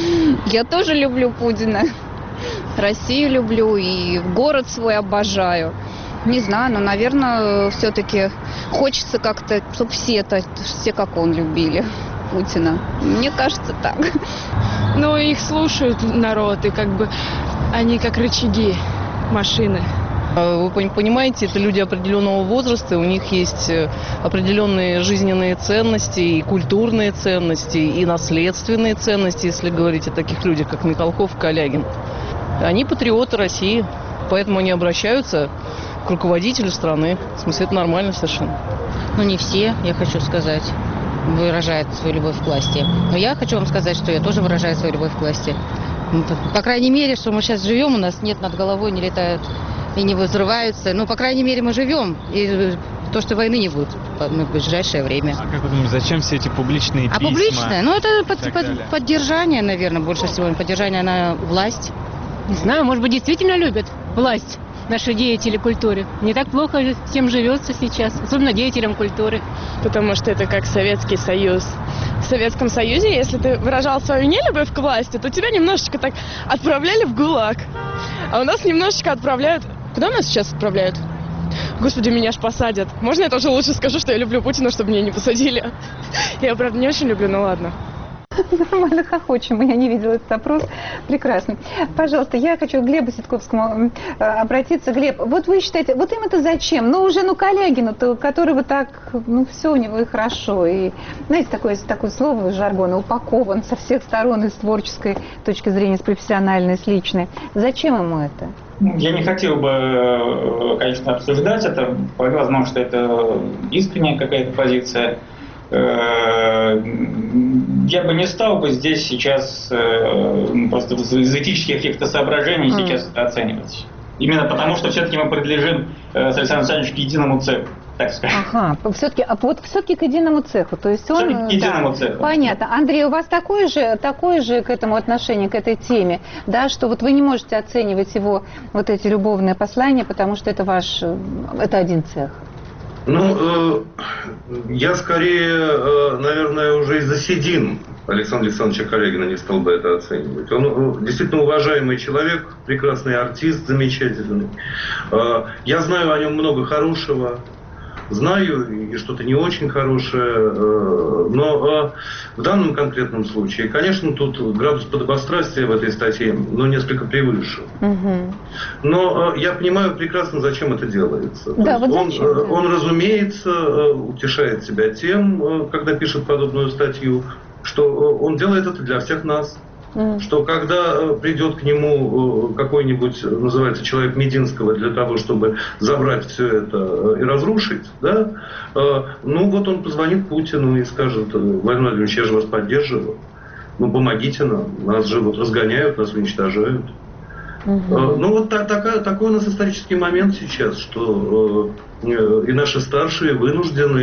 Я тоже люблю Путина. Россию люблю и город свой обожаю. Не знаю, но, наверное, все-таки хочется как-то, чтобы все это, все как он любили Путина. Мне кажется, так. Ну, их слушают народ, и как бы они как рычаги машины. Вы понимаете, это люди определенного возраста, у них есть определенные жизненные ценности, и культурные ценности, и наследственные ценности, если говорить о таких людях, как Михалков, Калягин. Они патриоты России, поэтому они обращаются к руководителю страны. В смысле, это нормально совершенно. Ну, не все, я хочу сказать, выражают свою любовь к власти. Но я хочу вам сказать, что я тоже выражаю свою любовь к власти. По крайней мере, что мы сейчас живем, у нас нет над головой, не летают и не взрываются. Ну, по крайней мере, мы живем. И то, что войны не будет в ближайшее время. А как вы думаете, зачем все эти публичные а письма? А публичное? Ну, это под, под, поддержание, наверное, больше всего. Поддержание на власть. Не знаю, может быть, действительно любят власть наши деятели культуры. Не так плохо всем живется сейчас, особенно деятелям культуры. Потому что это как Советский Союз. В Советском Союзе, если ты выражал свою нелюбовь к власти, то тебя немножечко так отправляли в ГУЛАГ. А у нас немножечко отправляют... Куда нас сейчас отправляют? Господи, меня аж посадят. Можно я тоже лучше скажу, что я люблю Путина, чтобы меня не посадили? Я, правда, не очень люблю, но ладно. Нормально хохочем, я не видела этот опрос. Прекрасно. Пожалуйста, я хочу к Глебу Ситковскому обратиться. Глеб, вот вы считаете, вот им это зачем? Ну, уже, ну, Калягину-то, которого так, ну, все у него и хорошо. И, знаете, такое, такое слово жаргона, упакован со всех сторон, и с творческой точки зрения, с профессиональной, с личной. Зачем ему это? Я не хотел бы, конечно, обсуждать это. Возможно, что это искренняя какая-то позиция. Я бы не стал бы здесь сейчас просто из этических каких-то соображений mm. сейчас это оценивать. Именно потому, что все-таки мы принадлежим с Александром Александровичем к единому цеху, так сказать. Ага, все-таки, а вот все-таки к единому цеху. То есть он, к единому да, цеху. Понятно. Андрей, у вас такое же, такое же к этому отношение, к этой теме, да, что вот вы не можете оценивать его вот эти любовные послания, потому что это ваш, это один цех. Ну, э, я скорее, э, наверное, уже из-за седин Александра Александровича Калягина не стал бы это оценивать. Он э, действительно уважаемый человек, прекрасный артист, замечательный. Э, я знаю о нем много хорошего, знаю и что-то не очень хорошее, э, но э, в данном конкретном случае, конечно, тут градус подобострастия в этой статье, ну, несколько превышен. Угу. Но э, я понимаю прекрасно, зачем это делается. Да, вот он, зачем, э, да. он, разумеется, э, утешает себя тем, э, когда пишет подобную статью, что э, он делает это для всех нас. Mm. Что когда придет к нему какой-нибудь, называется, человек Мединского для того, чтобы забрать все это и разрушить, да, ну вот он позвонит Путину и скажет: Владимир Владимирович, я же вас поддерживаю, ну помогите нам, нас же вот разгоняют, нас уничтожают. Mm-hmm. Ну вот так, такая, такой у нас исторический момент сейчас, что э, и наши старшие вынуждены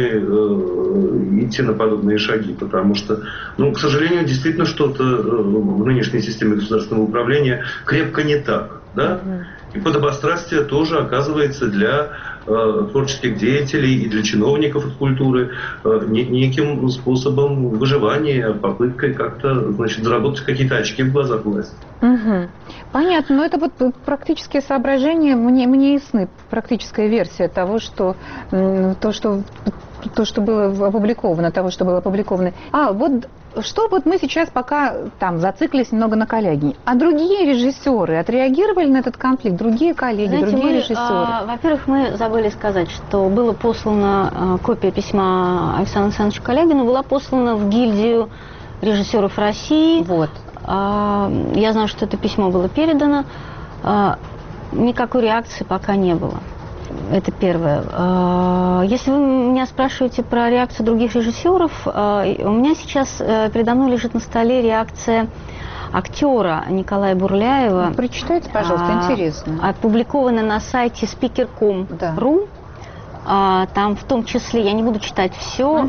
э, идти на подобные шаги, потому что, ну, к сожалению, действительно что-то в нынешней системе государственного управления крепко не так, да? Mm-hmm. И подобострастие тоже оказывается для э, творческих деятелей и для чиновников от культуры э, не, неким способом выживания, попыткой как-то, значит, заработать какие-то очки в глазах власти. Угу. Понятно, но это вот практические соображения, мне, мне ясны, практическая версия того, что то, что то, что было опубликовано, того, что было опубликовано. А вот что вот мы сейчас пока там зациклились немного на Калягине, а другие режиссеры отреагировали на этот конфликт, другие коллеги, Знаете, другие мы, режиссеры? А, во-первых, мы забыли сказать, что была послана а, копия письма Александра Александровича Калягина, была послана в гильдию режиссеров России. Вот. А, я знаю, что это письмо было передано. А, никакой реакции пока не было. Это первое. Если вы меня спрашиваете про реакцию других режиссеров, у меня сейчас передо мной лежит на столе реакция актера Николая Бурляева. Прочитайте, пожалуйста, интересно. Опубликована на сайте speaker точка com точка ru. Да. Там в том числе, я не буду читать все, угу.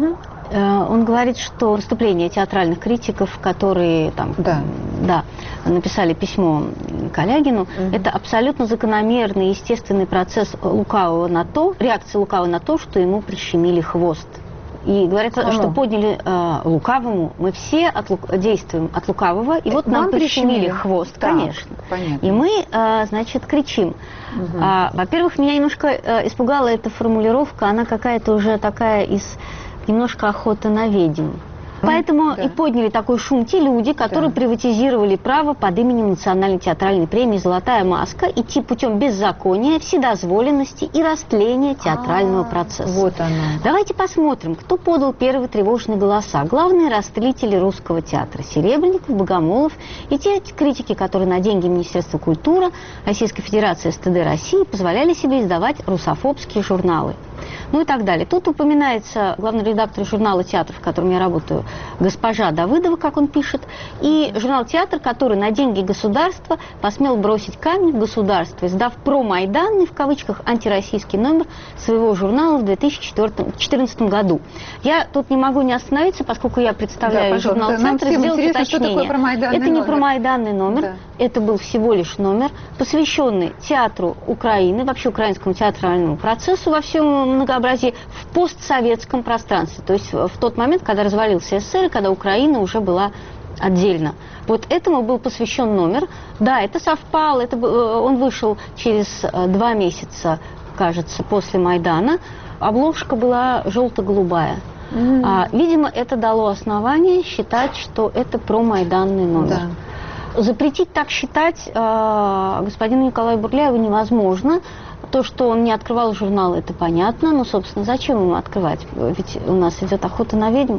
Он говорит, что выступления театральных критиков, которые там, да. Да, написали письмо Калягину, угу. это абсолютно закономерный, естественный процесс лукавого на то, реакция лукавого на то, что ему прищемили хвост. И говорят, Кому? что подняли э, лукавому, мы все от лук... действуем от лукавого, и вот нам, нам прищемили хвост, так, конечно. Понятно. И мы, э, значит, кричим. Угу. А, во-первых, меня немножко э, испугала эта формулировка, она какая-то уже такая из немножко охоты на ведьм. Поэтому да. и подняли такой шум те люди, которые да. приватизировали право под именем Национальной театральной премии «Золотая маска» идти путем беззакония, вседозволенности и растления театрального А-а-а, процесса. Вот оно. Давайте посмотрим, кто подал первые тревожные голоса. Главные растлители русского театра: Серебренников, Богомолов и те критики, которые на деньги Министерства культуры Российской Федерации эс тэ дэ России позволяли себе издавать русофобские журналы. Ну и так далее. Тут упоминается главный редактор журнала «Театр», в котором я работаю, госпожа Давыдова, как он пишет, и журнал «Театр», который на деньги государства посмел бросить камень в государство, издав промайданный, в кавычках, антироссийский номер своего журнала в две тысячи четырнадцатом году. Я тут не могу не остановиться, поскольку я представляю да, журнал «Театр», сделать уточнение. Что такое промайданный это номер? Не промайданный номер, да. это был всего лишь номер, посвященный театру Украины, вообще украинскому театральному процессу во всем многообразии в постсоветском пространстве, то есть в тот момент, когда развалился эс эс эс эр, и когда Украина уже была отдельно. Вот этому был посвящен номер. Да, это совпало, это, он вышел через два месяца, кажется, после Майдана. Обложка была желто-голубая. Mm. А, видимо, это дало основание считать, что это промайданный номер. Да. Запретить так считать э, господину Николаю Бурляеву невозможно. То, что он не открывал журнал, это понятно. Но, собственно, зачем ему открывать? Ведь у нас идет охота на ведьм.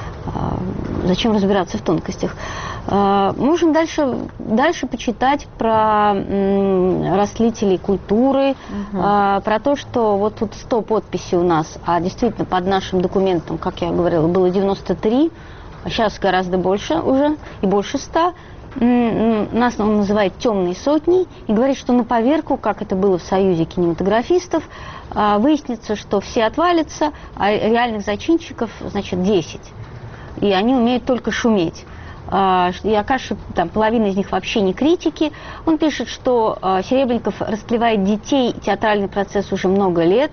Зачем разбираться в тонкостях? Можем дальше, дальше почитать про растлителей культуры, угу. про то, что вот тут сто подписей у нас, а действительно под нашим документом, как я говорила, было девяносто три, а сейчас гораздо больше уже, и больше ста. Нас он называет «темной сотней» и говорит, что на поверку, как это было в Союзе кинематографистов, выяснится, что все отвалятся, а реальных зачинщиков, значит, десять. И они умеют только шуметь. И окажется, там, половина из них вообще не критики. Он пишет, что Серебренников растлевает детей, театральный процесс уже много лет,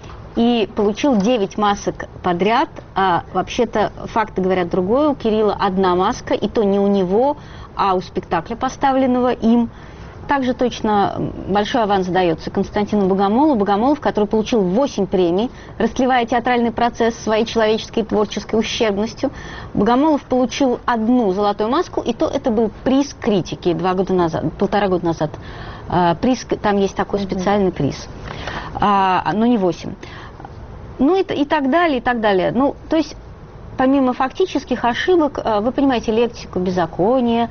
и получил девять масок подряд. А вообще-то факты говорят другое. У Кирилла одна маска, и то не у него, а у спектакля, поставленного им. Также точно большой аванс дается Константину Богомолу. Богомолов, который получил восемь премий, растлевая театральный процесс своей человеческой и творческой ущербностью. Богомолов получил одну золотую маску, и то это был приз критики два года назад, полтора года назад. Приз, там есть такой специальный приз, но не восемь. Ну и, и так далее, и так далее. Ну, то есть, помимо фактических ошибок, вы понимаете лексику беззакония,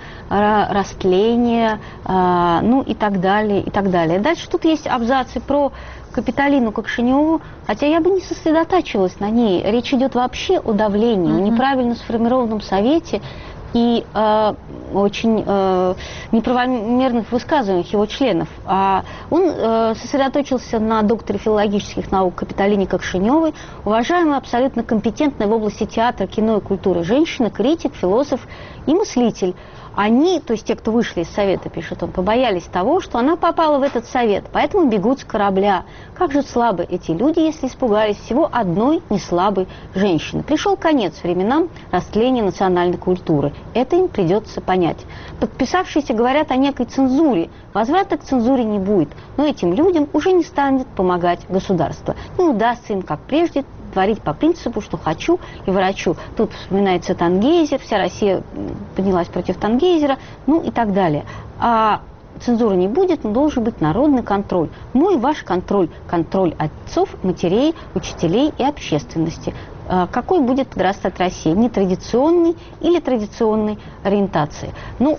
растления, ну и так далее, и так далее. Дальше тут есть абзацы про Капитолину Кокшиневу, хотя я бы не сосредотачивалась на ней. Речь идет вообще о давлении, mm-hmm. о неправильно сформированном совете и э, очень э, неправомерных высказываниях его членов. А он э, сосредоточился на докторе филологических наук Капитолине Кокшиневой, уважаемой, абсолютно компетентной в области театра, кино и культуры женщина, критик, философ и мыслитель. Они, то есть те, кто вышли из совета, пишет он, побоялись того, что она попала в этот совет, поэтому бегут с корабля. Как же слабы эти люди, если испугались всего одной неслабой женщины. Пришел конец временам растления национальной культуры. Это им придется понять. Подписавшиеся говорят о некой цензуре. Возврата к цензуре не будет, но этим людям уже не станет помогать государство. Не удастся им, как прежде, творить по принципу, что хочу и ворочу. Тут вспоминается Тангейзер, вся Россия поднялась против Тангейзера, ну и так далее. А цензуры не будет, но должен быть народный контроль. Мой, ваш контроль, контроль отцов, матерей, учителей и общественности. Какой будет подрастать Россия? Нетрадиционной или традиционной ориентации? Ну,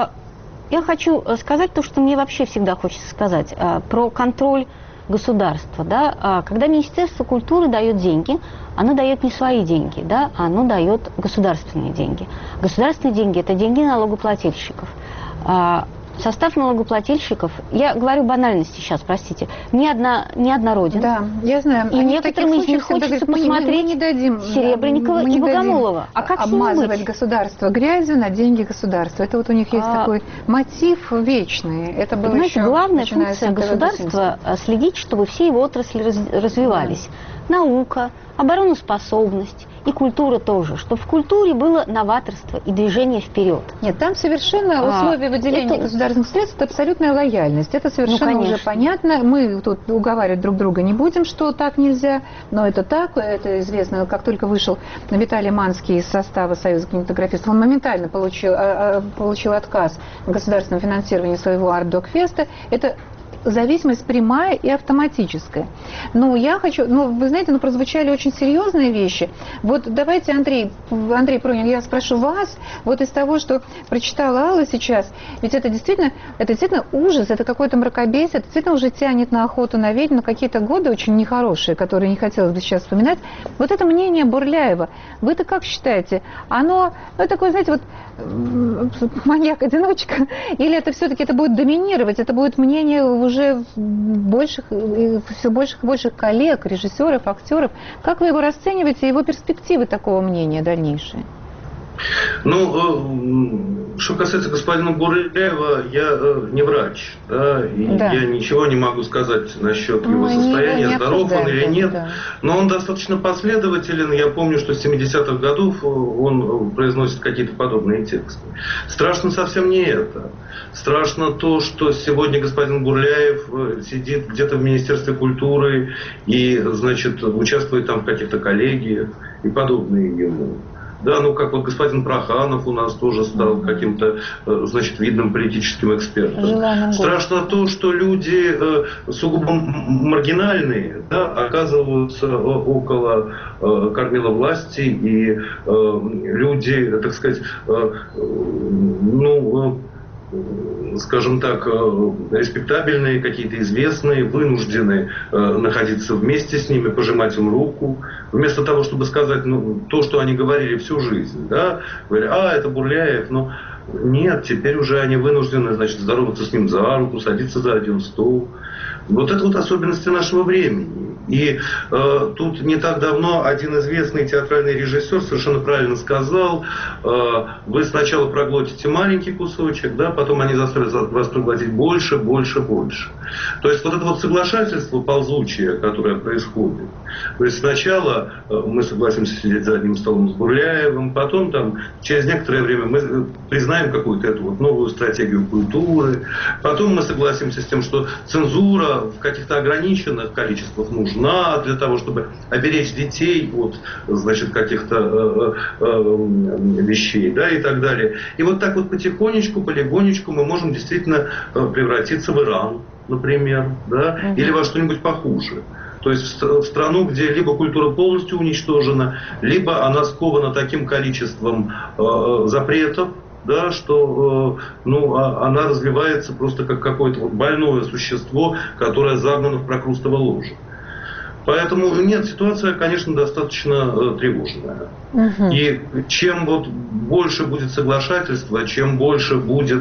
я хочу сказать то, что мне вообще всегда хочется сказать про контроль государства, да, когда Министерство культуры дает деньги, оно дает не свои деньги, да, оно дает государственные деньги. Государственные деньги – это деньги налогоплательщиков. состав налогоплательщиков, я говорю банальности сейчас, простите, не, одна, не однороден. Да, я знаю. И некоторым из них хочется говорят, посмотреть мы не дадим, Серебренникова мы не и Богомолова. А как обмазывать государство грязью на деньги государства? Это вот у них есть а... такой мотив вечный. Это было Понимаете, еще, главная функция государства – следить, чтобы все его отрасли раз, развивались. Да. Наука, обороноспособность и культура тоже, чтобы в культуре было новаторство и движение вперед. Нет, там совершенно условия а, выделения это... государственных средств – это абсолютная лояльность. Это совершенно ну, уже понятно. Мы тут уговаривать друг друга не будем, что так нельзя, но это так, это известно. Как только вышел Виталий Манский из состава Союза кинематографистов, он моментально получил, получил отказ в государственном финансировании своего арт-док-феста. Это зависимость прямая и автоматическая. Но я хочу, ну, вы знаете, ну, прозвучали очень серьезные вещи. Вот давайте, Андрей, Андрей Пронин, я спрошу вас, вот из того, что прочитала Алла сейчас, ведь это действительно, это действительно ужас, это какое-то мракобесие, это действительно уже тянет на охоту на ведьм, на какие-то годы очень нехорошие, которые не хотелось бы сейчас вспоминать. Вот это мнение Бурляева, вы-то как считаете? Оно, ну, такое, знаете, вот маньяк-одиночка, или это все-таки это будет доминировать, это будет мнение уже больших, все больших и больших коллег, режиссеров, актеров. Как вы его расцениваете, его перспективы такого мнения дальнейшие? Ну, что касается господина Бурляева, я не врач, да, и да. я ничего не могу сказать насчет его Мы состояния, здоров он или нет, да. но он достаточно последователен. Я помню, что с семидесятых годов он произносит какие-то подобные тексты. Страшно совсем не это. Страшно то, что сегодня господин Бурляев сидит где-то в Министерстве культуры и, значит, участвует там в каких-то коллегиях и подобные ему. Да, ну как вот господин Проханов у нас тоже стал каким-то, значит, видным политическим экспертом. Страшно то, что люди э, сугубо маргинальные, да, оказываются около э, кормила власти, и э, люди, так сказать, э, ну... скажем так, респектабельные, какие-то известные, вынуждены находиться вместе с ними, пожимать им руку, вместо того, чтобы сказать ну, то, что они говорили всю жизнь. Да? Говорили, а, это Бурляев, но нет, теперь уже они вынуждены, значит, здороваться с ним за руку, садиться за один стол. Вот это вот особенности нашего времени. И э, тут не так давно один известный театральный режиссер совершенно правильно сказал, э, вы сначала проглотите маленький кусочек, да, потом они заставят вас проглотить больше, больше, больше. То есть вот это вот соглашательство ползучее, которое происходит. То есть сначала э, мы согласимся сидеть за одним столом с Бурляевым, потом там через некоторое время мы признаем какую-то эту вот новую стратегию культуры, потом мы согласимся с тем, что цензура в каких-то ограниченных количествах нужна для того, чтобы оберечь детей от, значит, каких-то э, э, вещей, да, и так далее. И вот так вот потихонечку, полигонечку мы можем действительно превратиться в Иран, например, да, uh-huh. или во что-нибудь похуже. То есть в страну, где либо культура полностью уничтожена, либо она скована таким количеством э, запретов, да, что э, ну, она развивается просто как какое-то вот больное существо, которое загнано в прокрустово ложе. Поэтому нет, ситуация, конечно, достаточно э, тревожная. Угу. И чем вот больше будет соглашательства, чем больше будет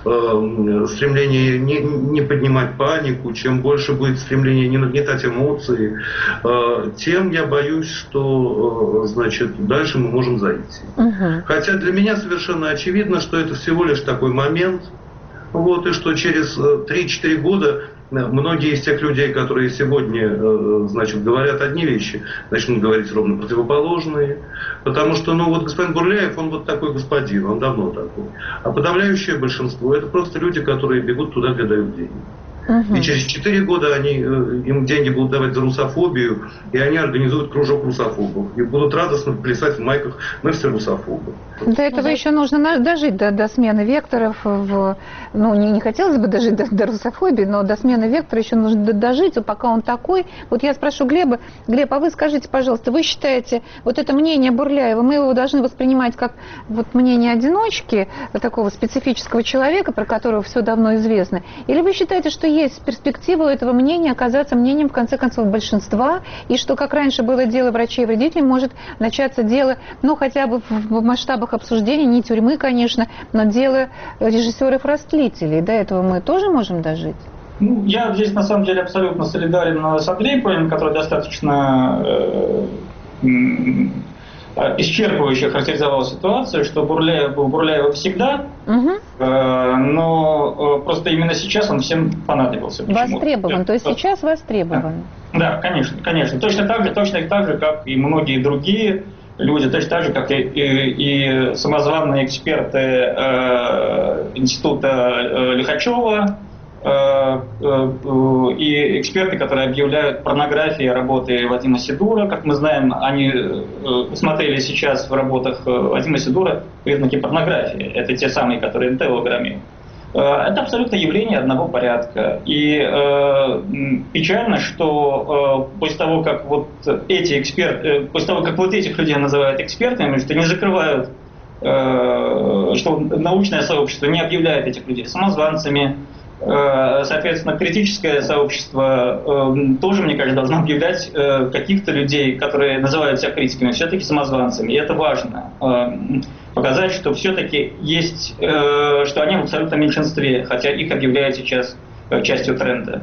э, стремление не, не поднимать панику, чем больше будет стремление не нагнетать эмоции, э, тем я боюсь, что э, значит, дальше мы можем зайти. Угу. Хотя для меня совершенно очевидно, что это всего лишь такой момент, вот, и что через три-четыре года многие из тех людей, которые сегодня, значит, говорят одни вещи, начнут говорить ровно противоположные. Потому что, ну, вот господин Бурляев, он вот такой господин, он давно такой. А подавляющее большинство — это просто люди, которые бегут туда, где дают деньги. Угу. И через четыре года они, им деньги будут давать за русофобию, и они организуют кружок русофобов. И будут радостно плясать в майках «Мы все русофобы». До этого да. еще нужно дожить до, до смены векторов. В, ну, не, не хотелось бы дожить до, до русофобии, но до смены вектора еще нужно дожить, пока он такой. Вот я спрошу Глеба. Глеб, а вы скажите, пожалуйста, вы считаете, вот это мнение Бурляева, мы его должны воспринимать как вот мнение одиночки, такого специфического человека, про которого все давно известно? Или вы считаете, что есть перспектива у этого мнения оказаться мнением, в конце концов, большинства, и что, как раньше было дело врачей и вредителей, может начаться дело, ну, хотя бы в масштабах обсуждений, не тюрьмы, конечно, но дело режиссеров-растлителей. До этого мы тоже можем дожить? Ну, я здесь, на самом деле, абсолютно солидарен с Андреем Пронин, который достаточно э, исчерпывающе характеризовал ситуацию, что Бурляев был Бурляев всегда, угу. э, но э, просто именно сейчас он всем понадобился. Востребован, да, то есть сейчас востребован. Да, да, конечно, конечно. Точно так же, точно так же, как и многие другие люди, точно так же, как и, и, и самозваные эксперты э, института э, Лихачева, и эксперты, которые объявляют порнографией работы Вадима Сидура. Как мы знаем, они усмотрели сейчас в работах Вадима Сидура признаки порнографии. Это те самые, которые эн тэ громил. Это абсолютно явление одного порядка. И э, печально, что э, после того, как вот эти эксперты, э, после того, как вот этих людей называют экспертами, что не закрывают, э, что научное сообщество не объявляет этих людей самозванцами. Соответственно, критическое сообщество э, тоже, мне кажется, должно объявлять э, каких-то людей, которые называют себя критиками, все-таки самозванцами. И это важно. Э, показать, что все-таки есть, э, что они в абсолютном меньшинстве, хотя их объявляют сейчас э, частью тренда.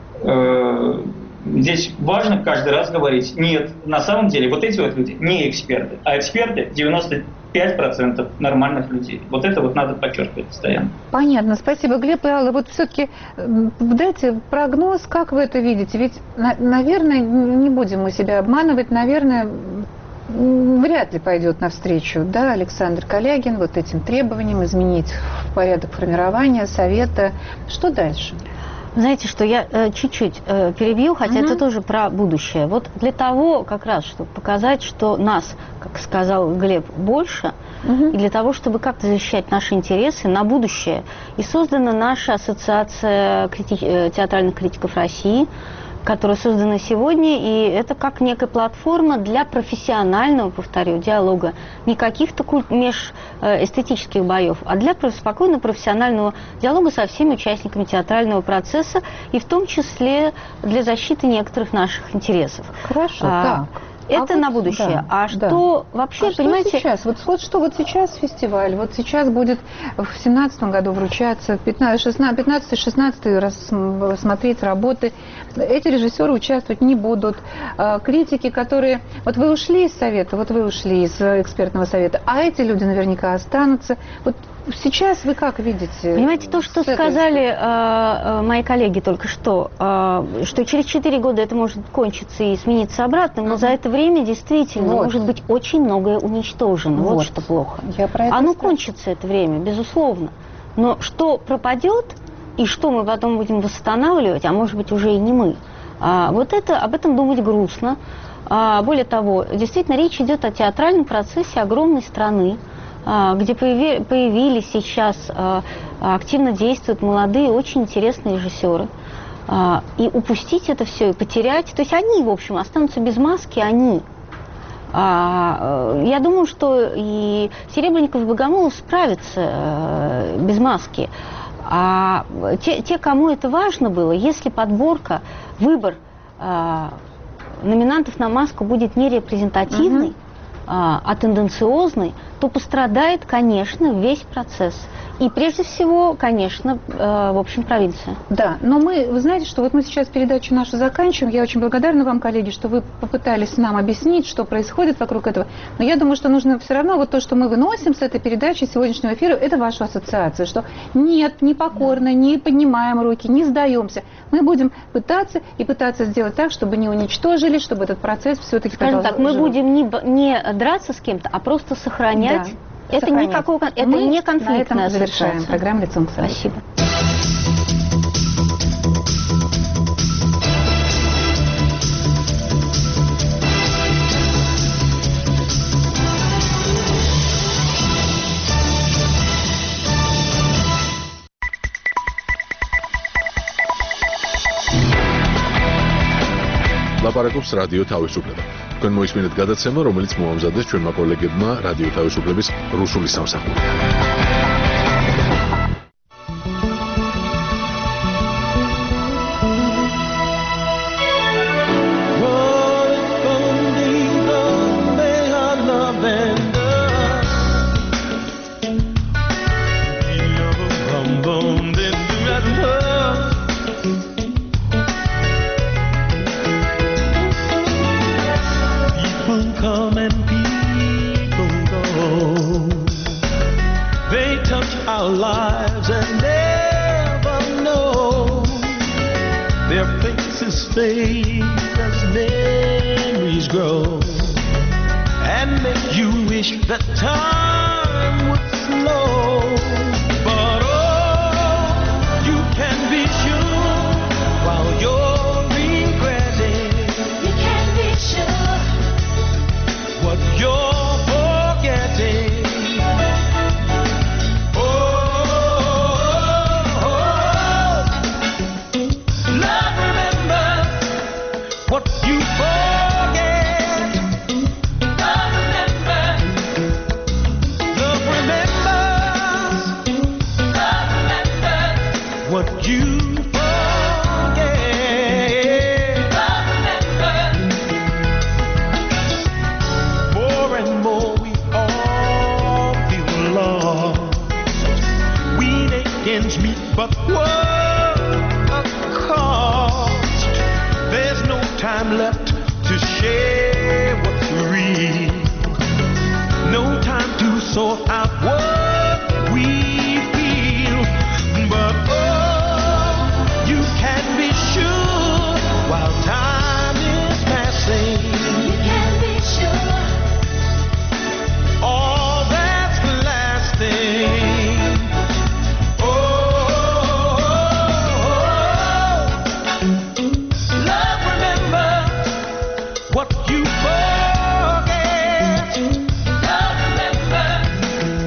Э, здесь важно каждый раз говорить, нет, на самом деле вот эти вот люди не эксперты, а эксперты девяносто пять процентов нормальных людей. Вот это вот надо подчеркивать постоянно. Понятно. Спасибо, Глеб и Алла. Вот все-таки дайте прогноз, как вы это видите? Ведь, наверное, не будем мы себя обманывать, наверное, вряд ли пойдет навстречу, да, Александр Калягин вот этим требованиям изменить порядок формирования Совета. Что дальше? Знаете, что я э, чуть-чуть э, перебью, хотя угу. это тоже про будущее. Вот для того, как раз, чтобы показать, что нас, как сказал Глеб, больше, угу. и для того, чтобы как-то защищать наши интересы на будущее, и создана наша ассоциация крити... театральных критиков России, которая создана сегодня, и это как некая платформа для профессионального, повторю, диалога, не каких-то культ... межэстетических боев, а для спокойно профессионального диалога со всеми участниками театрального процесса, и в том числе для защиты некоторых наших интересов. Хорошо, а, так. Это а на вот, будущее. Да, а что да. вообще, а понимаете... Что сейчас? Вот, вот что вот сейчас фестиваль, вот сейчас будет в семнадцатом году вручаться, пятнадцатый-шестнадцатый рассмотреть работы. Эти режиссеры участвовать не будут. Критики, которые... Вот вы ушли из совета, вот вы ушли из экспертного совета, а эти люди наверняка останутся. Вот сейчас вы как видите? Понимаете, то, что сказали э, мои коллеги только что, э, что через четыре года это может кончиться и смениться обратно, но uh-huh. за это время действительно вот. может быть очень многое уничтожено. Вот, вот что плохо. Я про это Оно скажу. кончится, это время, безусловно. Но что пропадет и что мы потом будем восстанавливать, а может быть уже и не мы, а, вот это, об этом думать грустно. А, более того, действительно речь идет о театральном процессе огромной страны, где появились сейчас, активно действуют молодые, очень интересные режиссеры. И упустить это все, и потерять... То есть они, в общем, останутся без маски, они. Я думаю, что и Серебренников, и Богомолов справятся без маски. А те, те, кому это важно было, если подборка, выбор номинантов на маску будет нерепрезентативный, угу. а тенденциозный, то пострадает, конечно, весь процесс. И прежде всего, конечно, э, в общем, провинция. Да, но мы, вы знаете, что вот мы сейчас передачу нашу заканчиваем. Я очень благодарна вам, коллеги, что вы попытались нам объяснить, что происходит вокруг этого. Но я думаю, что нужно все равно вот то, что мы выносим с этой передачи сегодняшнего эфира, это вашу ассоциацию, что нет, не покорно, не поднимаем руки, не сдаемся. Мы будем пытаться и пытаться сделать так, чтобы не уничтожили, чтобы этот процесс все-таки... Скажем так, мы будем не, не драться с кем-то, а просто сохранять... Да. Это, никакого, это мы не конфликтная ассоциация. Завершаем программу «Лицом к Совету». Спасибо. ლაპარაკობს რადიო თავისუფლება. თქვენ მოისმინეთ გადაცემა, რომელიც მოამზადეს ჩვენმა კოლეგებმა რადიო თავისუფლების რუსული სამსახურიდან. faces fade as memories grow, and make you wish that time would slow. But oh, you can be sure while you're regretting, you can be sure what you're forgetting. What you forget, love remembers. Love remembers. Love remembers. What you forget, love remembers. More and more we all feel lost. We against meet, but what a cost. There's no time left to share what's real. No time to sort out what we feel. But oh, you can be sure while time is passing, you can be sure all that's lasting. Oh, love remembers what you forget. Love remembers.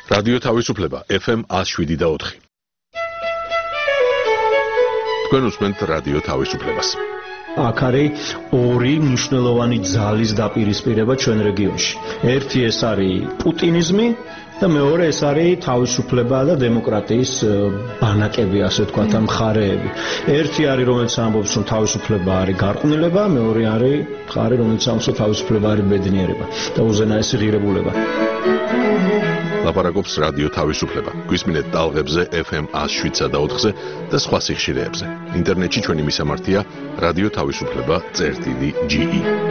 რადიო თავისუფლება ეფ ემ one oh seven და four. თქვენ უსმენთ რადიო თავისუფლებას. აქ არის ორი მნიშვნელოვანი ძალის დაპირისპირება ჩვენ რეგიონში. ერთი ეს არის პუტინიზმი და მეორე ეს არის თავისუფლება და დემოკრატიის ბანაკები, ასე ვთქვათ, ამ მხარეები. ერთი არის, რომელიც ამბობს, რომ თავისუფლება არის გარყვნილება, მეორე არის მხარე, რომელიც ამბობს, რომ თავისუფლება არის ბედნიერება და უზენაესი ღირებულება. ლაპარაკობს რადიო თავისუფლება. გვისმინეთ ტალღებზე ეფ ემ one oh seven და four-ზე და სხვა სიხშირეებზე. ინტერნეტში ჩვენი მისამართია რადიო თავისუფლება წერტილი ჯი ი.